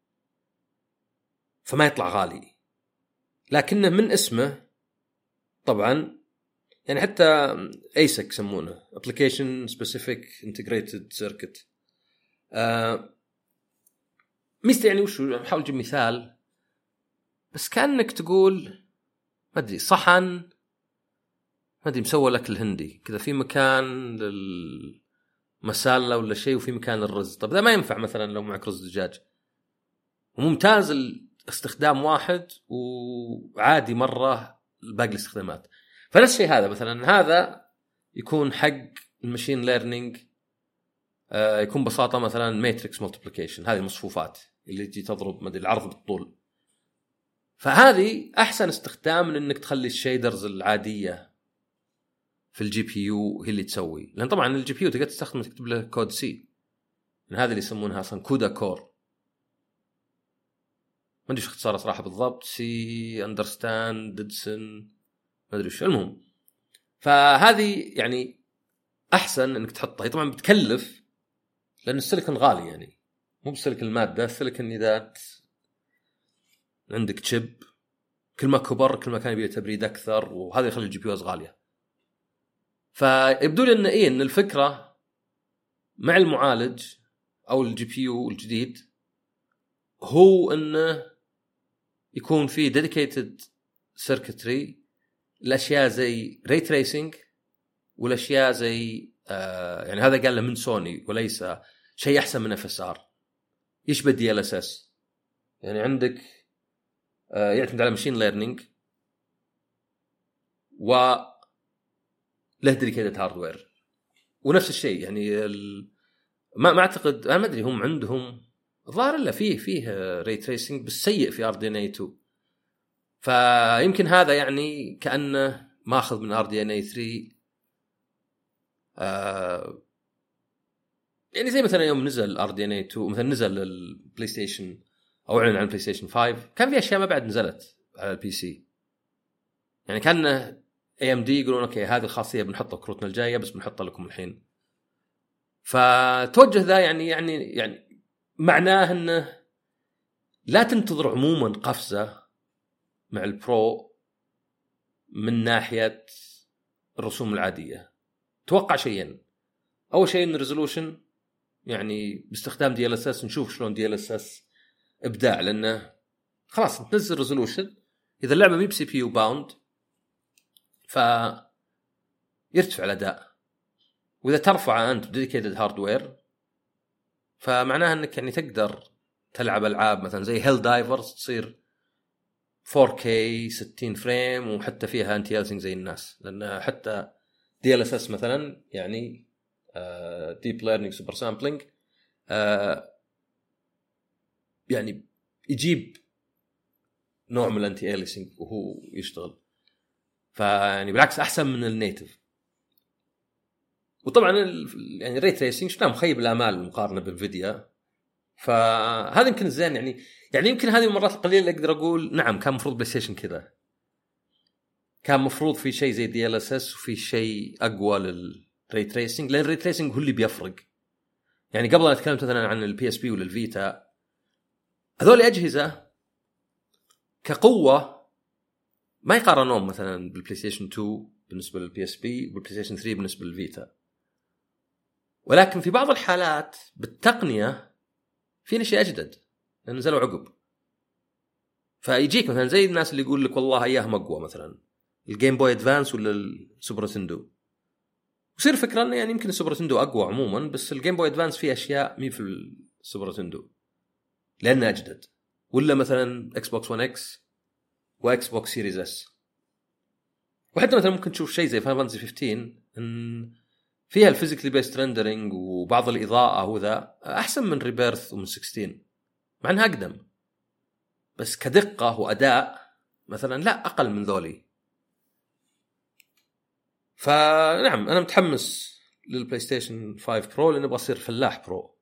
فما يطلع غالي، لكنه من اسمه طبعا يعني حتى ASIC يسمونه Application Specific Integrated Circuit. ميزته يعني وشو، نحاول نجيب مثال، بس كأنك تقول ما أدري صحن ما أدري مسوى لك الهندي كذا، في مكان للمسالة ولا شيء وفي مكان الرز. طب ده ما ينفع مثلا لو معك رز دجاج، وممتاز الاستخدام واحد وعادي مرة باقي الاستخدامات. فنفس الشيء هذا مثلا، هذا يكون حق المشين ليرنينج، يكون ببساطة مثلا ماتريكس مولتيبليكيشن، هذه المصفوفات اللي تجي تضرب مدري العرض بالطول. فهذه أحسن استخدام من إنك تخلي الشيدرز العادية في الجي بي يو هي اللي تسوي، لأن طبعا الجي بي يو تقدر تستخدم تكتب له كود سي، هذا اللي يسمونها أصلا كودا كور، ما أدري شو اختصاره صراحة بالضبط، سي أندرستاند ديدسن ما أدري شو، المهم. فهذه يعني أحسن إنك تحطها. هي طبعا بتكلف لأن السيليكون غالي، يعني مو بسيليكون المادة، السيليكون إذا عندك تشيب كل ما كبر كل ما كان يبي تبريد أكثر، وهذا يخلي الجي بي يوز غالية. فيبدو لي إن الفكرة مع المعالج أو الجي بي يو الجديد هو إنه يكون فيه dedicated circuitry الأشياء زي ray tracing والأشياء زي يعني هذا قال له من سوني وليس شيء أحسن من FSR، يشبه DLSS. يعني عندك يعتمد على ماشين ليرنينج و له dedicated hardware، ونفس الشيء يعني ما أعتقد، أنا ما أدري هم عندهم ظاهر إلا فيه ray tracing بس سيء في RDNA 2، فيمكن هذا يعني كأنه ماخذ من RDNA 3. يعني زي مثلا يوم نزل RDNA 2 مثلا نزل البلاي ستيشن أو أعلن عن البلاي ستيشن 5، كان في أشياء ما بعد نزلت على البي سي، يعني كان AMD يقولون أوكي هذه الخاصية بنحطها كروتنا الجاية بس بنحطها لكم الحين. فتوجه ذا يعني معناه أنه لا تنتظر عموما قفزة مع البرو من ناحية الرسوم العادية. توقع شيئين، أول شيء إن الريزولوشن يعني باستخدام DLSS نشوف شلون DLSS إبداع، لأنه خلاص تنزل ريزولوشن إذا اللعبة مي بسي بي يو باوند فيرتفع الأداء، وإذا ترفع أنت بديديكيتد هاردوير فمعناها أنك يعني تقدر تلعب ألعاب مثلا زي هيل دايفرز تصير 4K 60 فريم وحتى فيها أنتي ألسينج زي الناس، لأن حتى DLSS مثلا يعني Deep Learning Super Sampling يعني يجيب نوع من الأنتي ألسينج وهو يشتغل، فيعني بالعكس أحسن من النيتف. وطبعا يعني ري تريسينج شنو مخيب الآمال مقارنة بالفيديو، فهذا يمكن زين يعني يمكن هذه المرات القليلة اللي أقدر أقول نعم كان مفروض بلاي ستيشن كذا، كان مفروض في شيء زي DLSS وفي شيء أقوى للري تريسينج، لأن الري تريسينج هو اللي بيفرق. يعني قبل أن أتكلم مثلا عن البي اس بي ولا الفيتا، هذول أجهزة كقوة ما يقارنون مثلا بالبلاي ستيشن 2 بالنسبة للبي اس بي والبلاي ستيشن 3 بالنسبة للفيتا، ولكن في بعض الحالات بالتقنية في شيء أجدد لأن نزلوا عقب. فيجيك مثلا زي الناس اللي يقول لك والله أياهم أقوى مثلا الجيم بوي أدفانس ولا السوبر نتندو، وصير فكرة أنه يعني يمكن السوبر نتندو أقوى عموما، بس الجيم بوي أدفانس فيه أشياء مي في السوبر نتندو لأنه أجدد، ولا مثلا اكس بوكس 1 اكس واكس بوكس سيريز اس. وحتى مثلا ممكن تشوف شيء زي فاينل فانتسي 15 ان فيها الفيزيكلي بيست ريندرينج وبعض الإضاءة وذا أحسن من ريبيرث ومن 16، مع أنها أقدم، بس كدقة وأداء مثلا لا أقل من ذولي. فنعم أنا متحمس للبلاي ستيشن 5 برو لأنه بصير فلاح برو.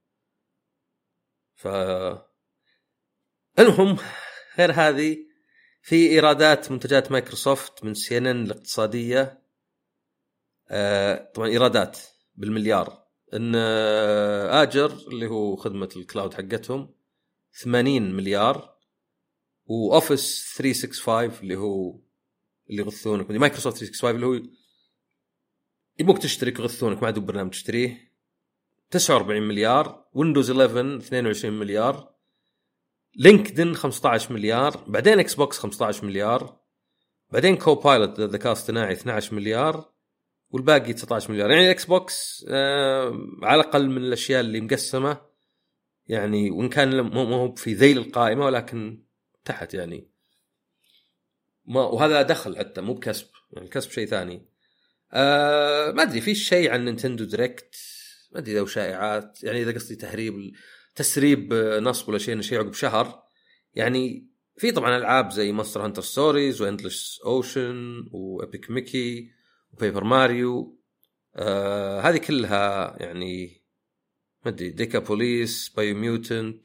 المهم غير هذه في إيرادات منتجات مايكروسوفت من CNN الاقتصادية، طبعا إيرادات بالمليار ان اجر اللي هو خدمه الكلاود حقتهم 80 مليار، واوفيس 365 اللي هو اللي يغثونك، مايكروسوفت 365 اللي هو يبوك تشترك يغثونك ما عاد برنامج تشتريه 49 مليار، ويندوز 11 22 مليار، لينكدين 15 مليار، بعدين اكس بوكس 15 مليار، بعدين كوبايلوت الذكاء الاصطناعي 12 مليار، والباقي 19 مليار. يعني الاكس بوكس على الاقل من الاشياء اللي مقسمه، يعني وان كان مو في ذيل القائمه ولكن تحت يعني ما، وهذا دخل حتى مو بكسب، يعني الكسب شيء ثاني. ما ادري في شيء عن نينتندو دايركت، ما ادري لو شائعات، يعني اذا قصدي تسريب نصب ولا شيء عقب شهر. يعني في طبعا العاب زي مونستر هانتر ستوريز واندلس اوشن وابيك ميكي وبيبر ماريو، هذه كلها يعني ما ادري، ديكا بوليس، بايو ميوتنت،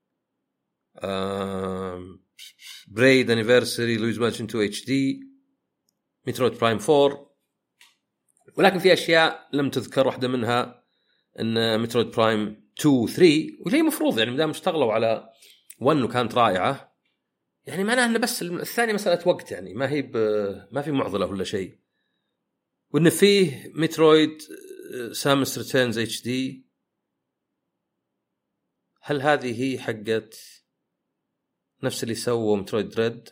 بريد انيفرساري، لويز مانشن 2 اتش دي، مترويد برايم 4. ولكن في اشياء لم تذكر، واحده منها ان مترويد برايم 2 و 3، واللي مفروض يعني مدام اشتغلوا على 1 وكانت رائعه، يعني معناه ان بس الثاني مساله وقت، يعني ما في معضله ولا شيء. وان فيه مترويد سامس ريتيرنز اتش دي، هل هذه هي حقت نفس اللي سووا مترويد دريد؟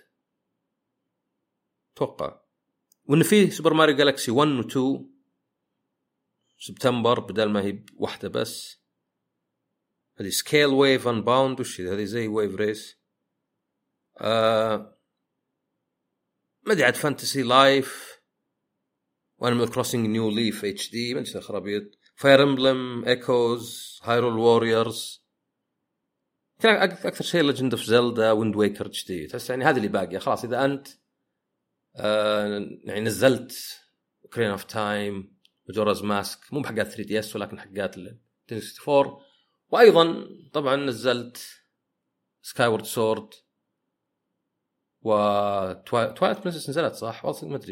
توقع. وان فيه سوبر ماريو جالاكسي 1 و 2 سبتمبر بدل ما هي واحده بس. هذه سكيل ويف ان باوند، وش هذه زي ويف ريس. ما ادري عاد فانتسي لايف، وانيمال كروسنج نيو ليف اتش دي، ما ادري خرابيط، فاير امبلم ايكوز، هايرول ووريرز، اكثر شيء ليجند اوف زيلدا، ويند ويكر اتش دي. تحس يعني هذه اللي باقيه خلاص. اذا انت يعني نزلت اوكرين اوف تايم وجورز ماسك، مو بحقات 3 دي اس ولكن حقات ال 64، وايضا طبعا نزلت سكاي وورد سورد و تواليت برنسس نزلت صح؟ والله ما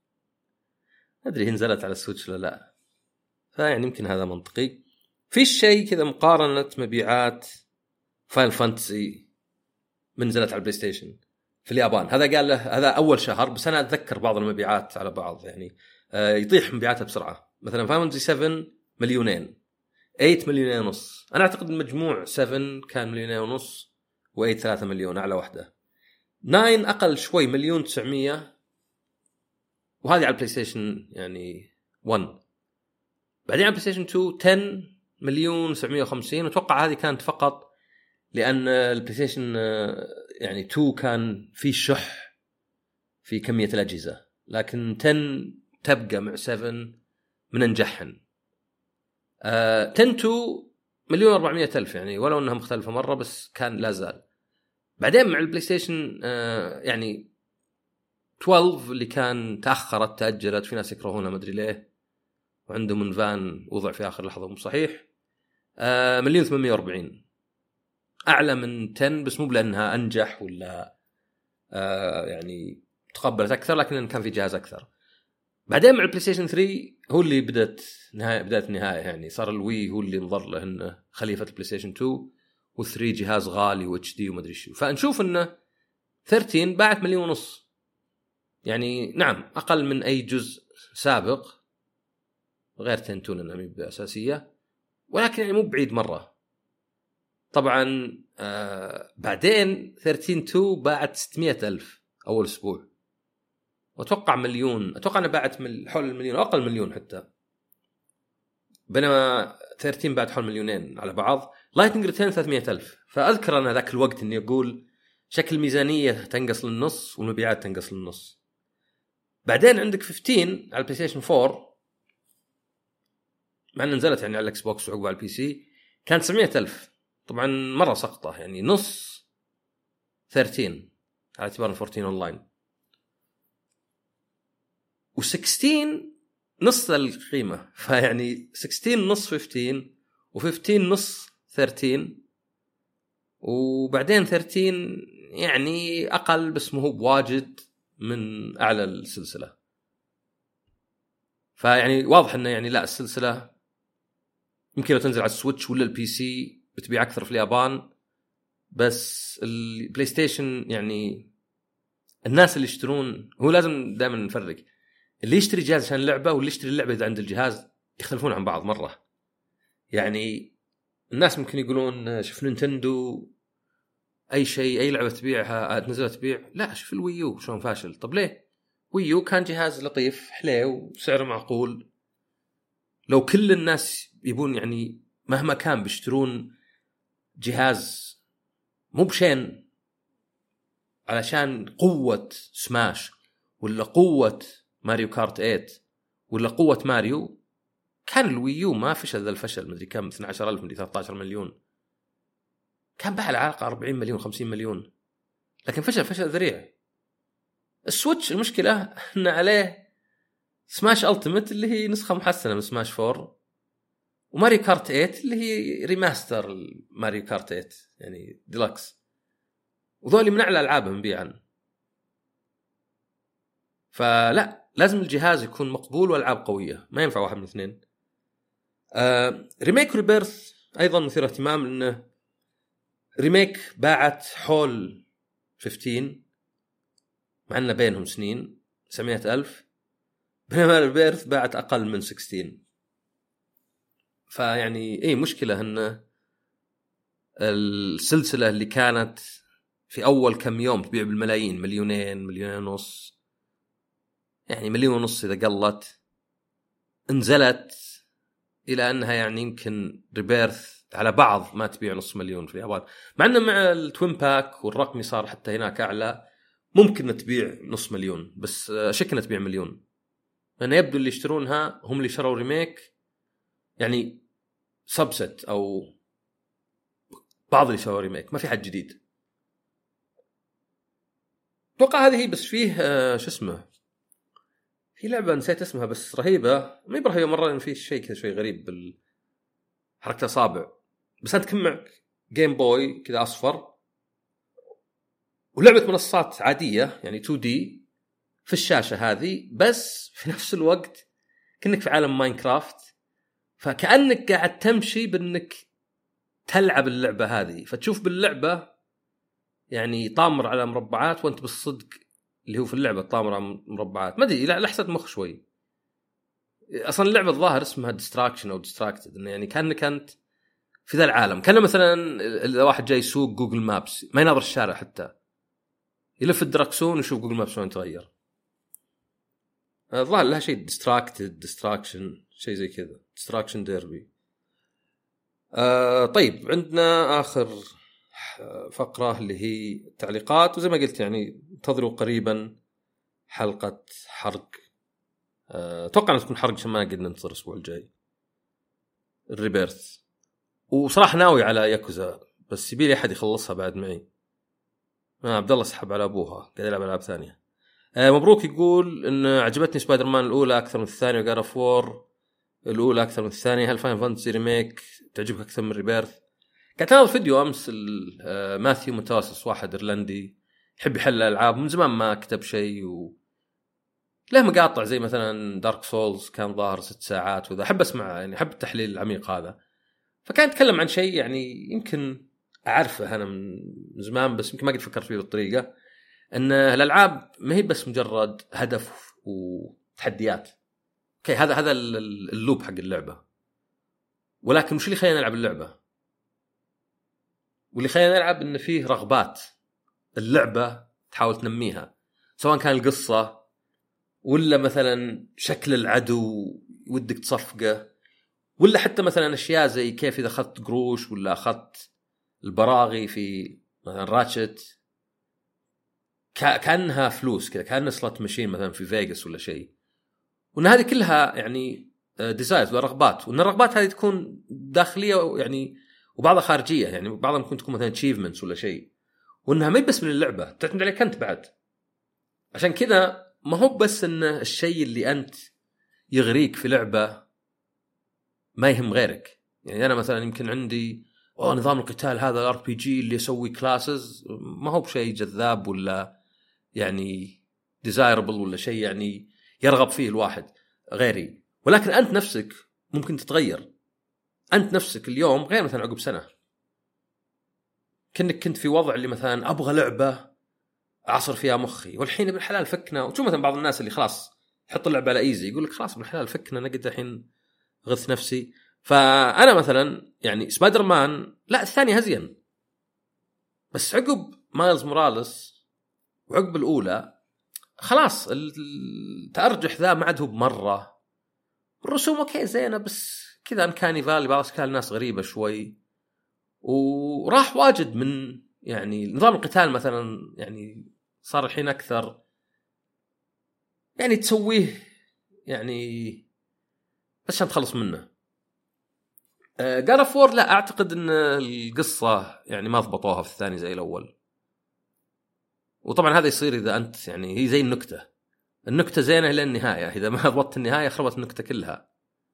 ادري هي نزلت على السويتش ولا لا. فيعني يمكن هذا منطقي. في شيء كذا مقارنه مبيعات فاينل فانتسي من نزلت على البلاي ستيشن في اليابان. هذا قال له هذا اول شهر، بس انا اتذكر بعض المبيعات على بعض، يعني يطيح مبيعاتها بسرعه. مثلا فاينل فانتسي 7 مليونين، 8 مليونين ونص. انا اعتقد المجموع 7 كان مليونين ونص، و8 3 مليون اعلى واحده. 9 اقل شوي، مليون 900، وهذه على البلاي ستيشن يعني 1. بعدين على البلاي ستيشن 2 10 مليون 750، واتوقع هذه كانت فقط لان البلاي ستيشن يعني 2 كان في شح في كميه الاجهزه، لكن 10 تبقى مع 7 من انجحهم. 10 2 مليون 400 ألف، يعني ولو انها مختلفه مره بس كان لا زال. بعدين مع البلاي ستيشن يعني 12 اللي كان تاخرت تاجلت، في ناس يكرهونها ما ادري ليه، وعندهم من فان وضع في اخر لحظه مو صحيح، مليون 840، اعلى من 10 بس مو بلانها انجح ولا يعني تقبلت اكثر، لكن كان في جهاز اكثر. بعدين مع البلاي ستيشن 3 هو اللي بدات النهايه، يعني صار الوي هو اللي انظر له انه خليفه البلاي ستيشن 2، و3 جهاز غالي واتش دي وما ادري شو. فنشوف انه 13 باعت مليون ونص، يعني نعم اقل من اي جزء سابق غير 10 2 انها مي اساسيه، ولكن يعني مو بعيد مره. طبعا بعدين 13 2 باعت 600,000 اول اسبوع، واتوقع مليون، اتوقع انها باعت حول المليون او اقل مليون حتى، بينما 13 باعت حول مليونين على بعض. لايتنج ريتيرن 300,000. فاذكر انا ذاك الوقت اني اقول شكل الميزانيه تنقص للنص والمبيعات تنقص للنص. بعدين عندك 15 على البلاي ستيشن 4، مع ان نزلت يعني على الاكس بوكس وعقب على البي سي، كانت 700,000. طبعا مره سقطه، يعني نص 13 على اعتبار 14 اونلاين، و16 نص القيمه. فيعني 16 نص 15، و15 نص 13، وبعدين 13 يعني اقل بس مو بواجد من اعلى السلسله. فيعني واضح انه يعني لا، السلسله يمكن لو تنزل على السويتش ولا البي سي بتبيع أكثر في اليابان. بس البلاي ستيشن يعني الناس اللي يشترون، هو لازم دائما نفرق اللي يشتري جهاز عشان اللعبة واللي يشتري اللعبة إذا عند الجهاز، يختلفون عن بعض مرة. يعني الناس ممكن يقولون شوف نينتندو أي شيء أي لعبة تبيعها تنزلها تبيع، لا شوف الويو شلون فاشل. طب ليه؟ ويو كان جهاز لطيف حليه وسعره معقول. لو كل الناس يبون يعني مهما كان بيشترون جهاز مو بشين علشان قوة سماش ولا قوة ماريو كارت 8 ولا قوة ماريو، كان الويو ما فشل ذا الفشل مدري كم 12,000 مدري 13 مليون، كان باع العلاقة 40 مليون 50 مليون، لكن فشل ذريع. السويتش المشكلة إن عليه سماش ألتيميت اللي هي نسخة محسنة من سماش 4، وماريو كارت 8 اللي هي ريماستر ماريو كارت 8 يعني ديلكس، وذولي من أعلى ألعابهم مبيعا. فلا لازم الجهاز يكون مقبول والألعاب قوية، ما ينفع واحد من اثنين. ريميك ريبيرث أيضا مثير اهتمام، إنه ريميك باعت حول 15 مع أن بينهم سنين 900,000، بينما ريبيرث باعت أقل من 16. فيعني إيه مشكلة إن السلسلة اللي كانت في أول كم يوم تبيع بالملايين، مليونين ونص، يعني 1.5 مليون إذا قلت، انزلت إلى أنها يعني يمكن ريبيرث على بعض ما تبيع 500,000 في اليابان، مع أنه مع التوين باك والرقمي صار حتى هناك أعلى ممكن تبيع 500,000، بس شكلها تبيع 1,000,000، لأن يبدو اللي يشترونها هم اللي شروا ريميك، يعني سبست أو بعض اللي شروا ريميك، ما في حد جديد. توقع هذه بس فيه شو اسمه، في لعبة نسيت اسمها بس رهيبة، ما يبرهيبة مرة، إن فيه شيء كذا شوي غريب بالحركة أصابع، بس أنت معك جيم بوي كذا أصفر ولعبة منصات عادية يعني 2D في الشاشة هذه، بس في نفس الوقت كأنك في عالم ماينكرافت، فكأنك قاعد تمشي بأنك تلعب اللعبة هذه، فتشوف باللعبة يعني طامر على مربعات وانت بالصدق اللي هو في اللعبة طامر على مربعات، ما أدري لا لحسة مخ شوي. أصلا اللعبة الظاهر اسمها distraction أو distracted، إنه يعني كأنك أنت في ذا العالم، كان مثلا إذا واحد جاي يسوق جوجل مابس ما ينظر الشارع، حتى يلف الدركسون ويشوف جوجل مابس وين تغير. الظاهر لها شيء distraction شيء زي كذا، distraction derby. طيب عندنا آخر فقرة اللي هي التعليقات، وزي ما قلت يعني انتظروا قريبا حلقة حرق، أتوقع أن تكون حرق عشان ما قد ننتظر الأسبوع الجاي الريبيرث. وصراحة ناوي على ياكوزا بس يبي لي أحد يخلصها بعد معي، عبد الله سحب على أبوها قاعد يلعب ألعاب ثانية. مبروك يقول إن عجبتني سبايدر مان الأولى أكثر من الثانية، وقال فور الأولى أكثر من الثانية، هل فاين فانتسي ريميك تعجبك أكثر من ريبيرث؟ كانت هذا الفيديو أمس ماثيو متوسس، واحد إيرلندي يحب يحل الألعاب من زمان ما كتب شيء، له مقاطع زي مثلا دارك سولز كان ظاهر 6 ساعات، وذا أحب أسمع يعني أحب التحليل العميق هذا. فكان يتكلم عن شيء يعني يمكن أعرفه أنا من زمان بس يمكن ما قد فكرت فيه بالطريقة، أن الألعاب ما هي بس مجرد هدف وتحديات، اوكي هذا اللوب حق اللعبة، ولكن وش اللي خلينا نلعب اللعبة؟ واللي خلينا نلعب إن فيه رغبات اللعبة تحاول تنميها، سواء كان القصة ولا مثلا شكل العدو ودك تصفقه، ولا حتى مثلا أشياء زي كيف إذا أخذت قروش ولا أخذت البراغي في مثلا راتشت كأنها فلوس كذا، كأنها سلوت ماشين مثلا في فيغاس ولا شيء، وأن هذه كلها يعني ديزايرز ورغبات، وأن الرغبات هذه تكون داخلية يعني وبعضها خارجية، يعني بعضها ممكن تكون مثلا achievements ولا شيء، وأنها ما بس من اللعبة تعتمد عليك أنت بعد. عشان كذا ما هو بس أن الشيء اللي أنت يغريك في لعبة ما يهم غيرك، يعني أنا مثلا يمكن عندي نظام القتال هذا RPG اللي يسوي كلاسز ما هو بشيء جذاب ولا يعني desirable ولا شيء يعني يرغب فيه الواحد غيري، ولكن أنت نفسك ممكن تتغير. انت نفسك اليوم غير مثلا عقب سنه. كنت في وضع اللي مثلا ابغى لعبه اعصر فيها مخي، والحين ابن الحلال فكنا. وشوف مثلا بعض الناس اللي خلاص يحط اللعبه على ايزي يقول لك خلاص ابن الحلال فكنا نقدر الحين غث نفسي. فانا مثلا يعني سبايدر مان لا الثاني هزين، بس عقب مايلز موراليس وعقب الاولى خلاص التأرجح ذا ما عاد هو بمره. الرسوم اوكي زينه بس كذا انكاني فالي بعض اشكال الناس غريبه شوي، وراح واجد من يعني نظام القتال مثلا يعني صار الحين اكثر يعني تسويه يعني بس عشان تخلص منه. God of War لا اعتقد ان القصه يعني ما ضبطوها في الثاني زي الاول. وطبعا هذا يصير اذا انت يعني هي زي النكته زينه الى النهايه، اذا ما ضبطت النهايه خربت النكته كلها.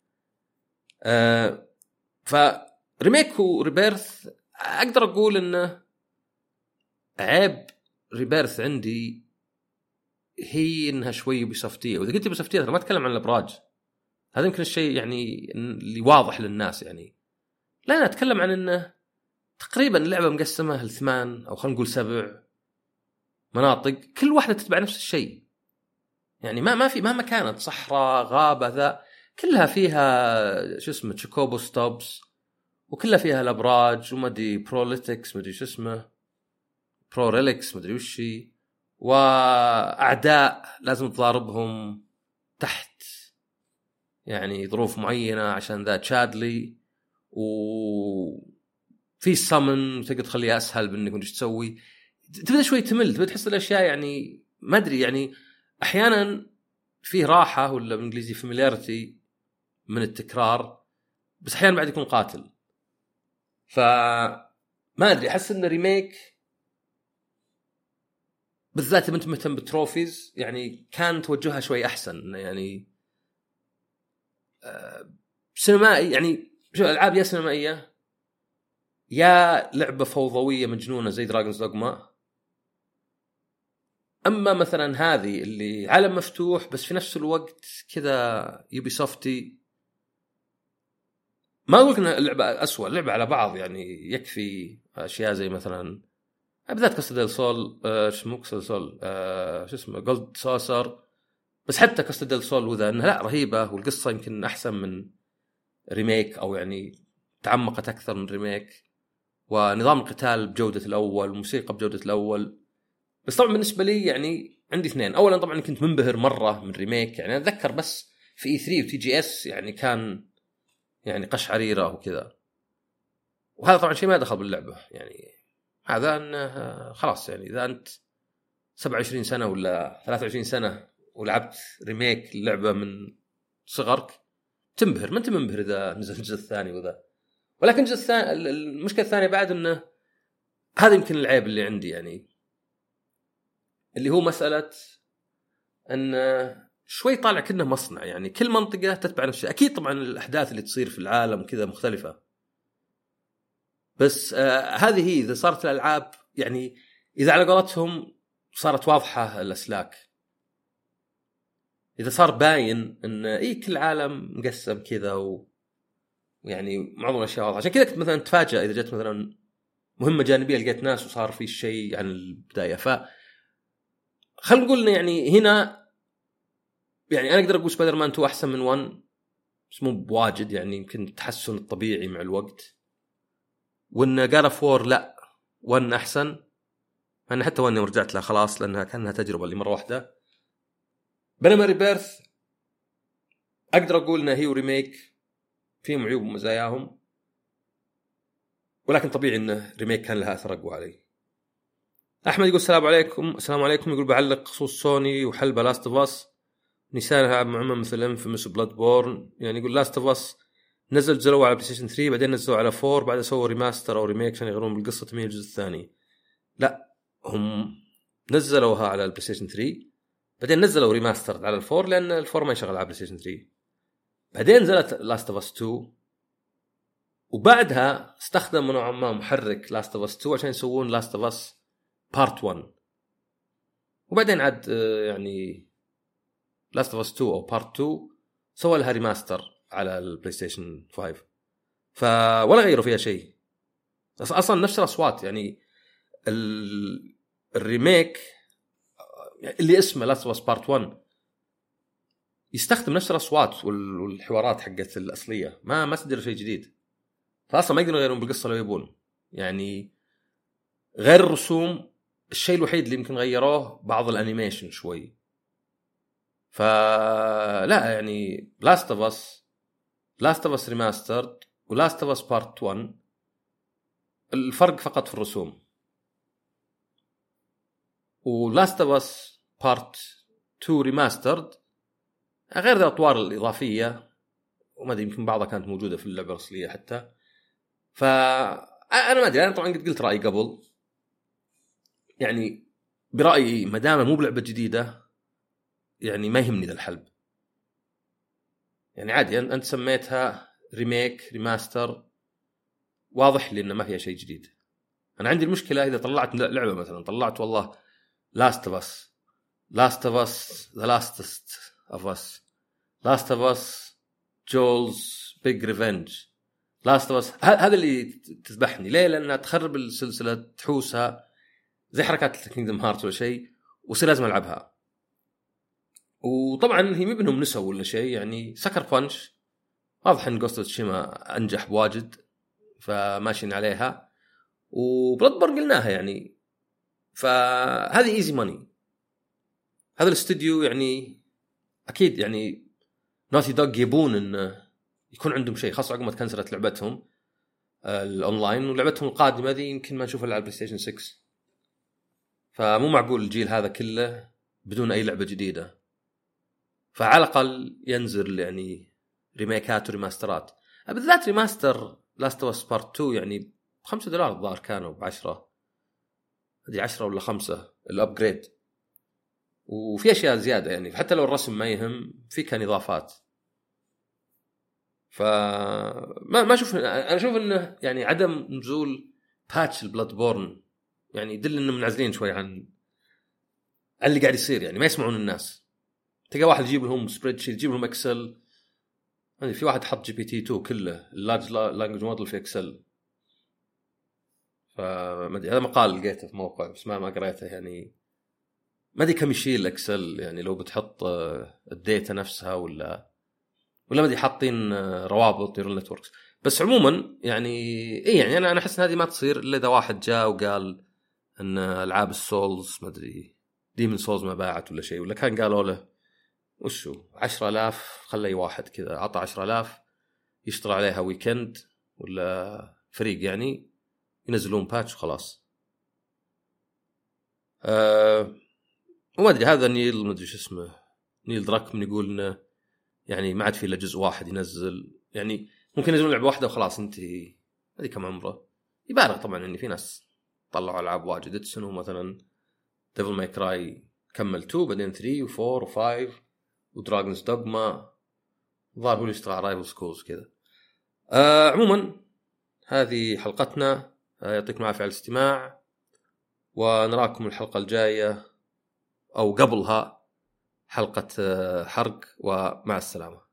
فريميك وريبيرث اقدر اقول انه عيب ريبيرث عندي هي انها شوي يوبيسوفتيه. واذا قلت يوبيسوفتيه انا ما اتكلم عن الابراج، هذا يمكن الشيء يعني اللي واضح للناس يعني. لا انا اتكلم عن انه تقريبا اللعبه مقسمه ل8 او خلينا نقول 7 مناطق، كل واحده تتبع نفس الشيء. يعني ما في مهما كانت صحراء غابه ذا كلها فيها شو اسمه تشوكوبو ستوبس، وكلها فيها الابراج ومدي بروليتكس مدري شو اسمه بروريلكس مدري وشي، واعداء لازم تضاربهم تحت يعني ظروف معينه عشان ذا تشادلي، وفي سامن تقدر تخليها اسهل بانك وش تسوي. تبدا شوي تمل، تبدا تحس الاشياء يعني ما ادري يعني احيانا فيه راحه ولا بالانجليزي فاميلياريتي من التكرار، بس احيانا بعد يكون قاتل. فما ادري احس ان ريميك بالذات انت مهتم بالتروفيز يعني كان توجهها شوي احسن يعني سينمائي. يعني شو العاب يا سينمائيه يا لعبه فوضويه مجنونه زي دراجونز دوغما. اما مثلا هذه اللي عالم مفتوح بس في نفس الوقت كذا يوبي سوفتي، ما اقول ان اللعبه اسوء لعبه على بعض يعني يكفي اشياء زي مثلا بالذات كاستل ديل سول اسمه كاستل سول شو اسمه جولد سوسر. بس حتى كاستل ديل سول وذا انها لا رهيبه والقصه يمكن احسن من ريميك او يعني تعمقت اكثر من ريميك، ونظام القتال بجوده الاول وموسيقى بجوده الاول. بس طبعا بالنسبه لي يعني عندي اثنين. اولا طبعا كنت منبهر مره من ريميك، يعني اتذكر بس في اي 3 وتي جي اس يعني كان يعني قشعريره وكذا، وهذا طبعا شيء ما دخل باللعبه. يعني هذا انه خلاص يعني اذا انت 27 سنه ولا 23 سنه ولعبت ريميك اللعبه من صغرك تنبهر، ما انت منبهر اذا نزل الجزء الثاني وذا. ولكن الجزء الثاني المشكله الثانيه بعد انه هذا يمكن العيب اللي عندي يعني اللي هو مساله ان شوي طالع كأنه مصنع. يعني كل منطقه تتبع نفسها. اكيد طبعا الاحداث اللي تصير في العالم كذا مختلفه، بس هذه هي اذا صارت الالعاب يعني اذا على قولتهم صارت واضحه الاسلاك، اذا صار باين ان كل عالم مقسم كذا ويعني معظم الاشياء واضحه. عشان كذا كنت مثلا تفاجأ اذا جت مثلا مهمه جانبيه لقيت ناس وصار في شيء عن البدايه. ف خلينا نقول يعني هنا يعني انا اقدر اقول سبايدر مان 2 احسن من 1 بس مو بواجد، يعني يمكن التحسن الطبيعي مع الوقت. وان جاد اوف وور لا 1 احسن، انا حتى 1 رجعت لها خلاص لانها كانها تجربه اللي مره واحده. بينما ريبيرث اقدر اقول انه هي ريميك فيهم عيوب ومزاياهم، ولكن طبيعي انه ريميك كان لها اثر اقوى علي. احمد يقول السلام عليكم. السلام عليكم. يقول بعلق خصوص سوني وحل لاست اوف اس نسانها معمم مثل انفيموس بلاد بورن. يعني يقول لاست اوف اس نزل جلوه على بلاي ستيشن 3 بعدين نزلوا على 4 بعد سووا ريماستر او ريميك عشان يغيرون بالقصه تميل الجزء الثاني. لا هم نزلوها على البلاي ستيشن 3 بعدين نزلوا ريماستر على الفور لان الفور ما يشغل على بلاي ستيشن 3. بعدين نزلت لاست اوف اس 2 وبعدها استخدموا نوعا ما محرك لاست اوف اس 2 عشان يسوون لاست اوف اس بارت 1. وبعدين عاد يعني لاست اوف اس 2 او بارت 2 سووا لها ريماستر على البلاي ستيشن 5. ولا غيروا فيها شيء اصلا، نفس الاصوات. يعني الريميك اللي اسمه لاست اوف اس بارت 1 يستخدم نفس الاصوات والحوارات حقت الاصليه، ما تدري شيء جديد. فاصلا ما يقدرون يغيرون بالقصه لو يبون. يعني غير الرسوم، الشيء الوحيد اللي يمكن غيروه بعض الانيميشن شوي. فلا يعني لاست اوف اس ريماسترد ولاست اوف اس بارت 1 الفرق فقط في الرسوم. ولاست اوف اس بارت 2 ريماسترد غير الاطوار الاضافيه، وما ادري يمكن بعضها كانت موجوده في اللعبه الاصليه حتى. فانا ما ادري، انا طبعا قد قلت رايي قبل. يعني برايي ما دام مو بلعبه جديده يعني ما يهمني ذا الحلب. يعني عادي انت سميتها ريميك ريماستر، واضح لي انه ما فيها شيء جديد. انا عندي المشكله اذا طلعت لعبه مثلا، طلعت والله لاست اوف اس ذا لاستست اوف اس، لاست اوف اس جولز بيج ريفنج، لاست اوف اس، هذا اللي تذبحني. ليه؟ لانها تخرب السلسله، تحوسها زي حركات كينجدم هارت ولا شيء، وصير لازم العبها. وطبعا هي مو بينهم نسوا ولا شيء. يعني سكر بانش واضح ان جوست اوف تشيما انجح بواجد فماشيين عليها، وبلادبورن قلناها يعني. فهذه ايزي ماني. هذا الاستوديو يعني اكيد يعني نوتي دوغ يبون ان يكون عندهم شيء، خاصه عقب ما تكنسلت لعبتهم الاونلاين، ولعبتهم القادمه ذي يمكن ما نشوفها على البلاي ستيشن 6. فمو معقول الجيل هذا كله بدون اي لعبه جديده. فعلى الاقل ينزل يعني ريميكات وريماسترات، بالذات ريماستر لاست اوف اس بارت 2 يعني $5 الظاهر كانوا ب10، هذه 10 ولا 5 الابجريد. وفي اشياء زياده يعني، حتى لو الرسم ما يهم في كان اضافات. ما اشوف، انا اشوف انه يعني عدم نزول باتش البلادبورن يعني يدل انهم منعزلين شوي عن اللي قاعد يصير. يعني ما يسمعون الناس. تلقى واحد يجيب لهم سبريد شيت، يجيب لهم اكسل. يعني في واحد حط GPT-2 كله اللارج لانجويج موديل في اكسل. فما ادري، هذا مقال لقيته في موقع بس ما قريته. يعني ما ادري كم يشيل اكسل، يعني لو بتحط الداتا نفسها ولا ما ادري حاطين روابط نيورال نتوركس. بس عموما يعني ايه، يعني انا احس ان هذه ما تصير الا اذا واحد جاء وقال ان العاب السولز ما ادري ديمن سولز ما باعت ولا شيء، ولا كان قالوا له وشو 10,000 خلي واحد كذا عطى 10,000 يشتري عليها ويكند ولا فريق يعني ينزلون باتش وخلاص. وما ادري هذا نيل ما ادري شو اسمه، نيل دراكمن يقول انه يعني ما عاد في الا جزء واحد ينزل. يعني ممكن ينزلون لعبه واحده وخلاص انتهي. هذه كم عمره يبالغ طبعا. ان في ناس طلعوا العاب واجد تسنو مثلا ديفل ماي كراي كمل 2 بعدين 3 و4 و5 ودراجونز دوغما، ظاهر هو اللي اشتغل على رايفل سكولز كذا. عموما هذه حلقتنا. يعطيكم العافيه على الاستماع، ونراكم الحلقه الجايه او قبلها حلقه حرق، ومع السلامه.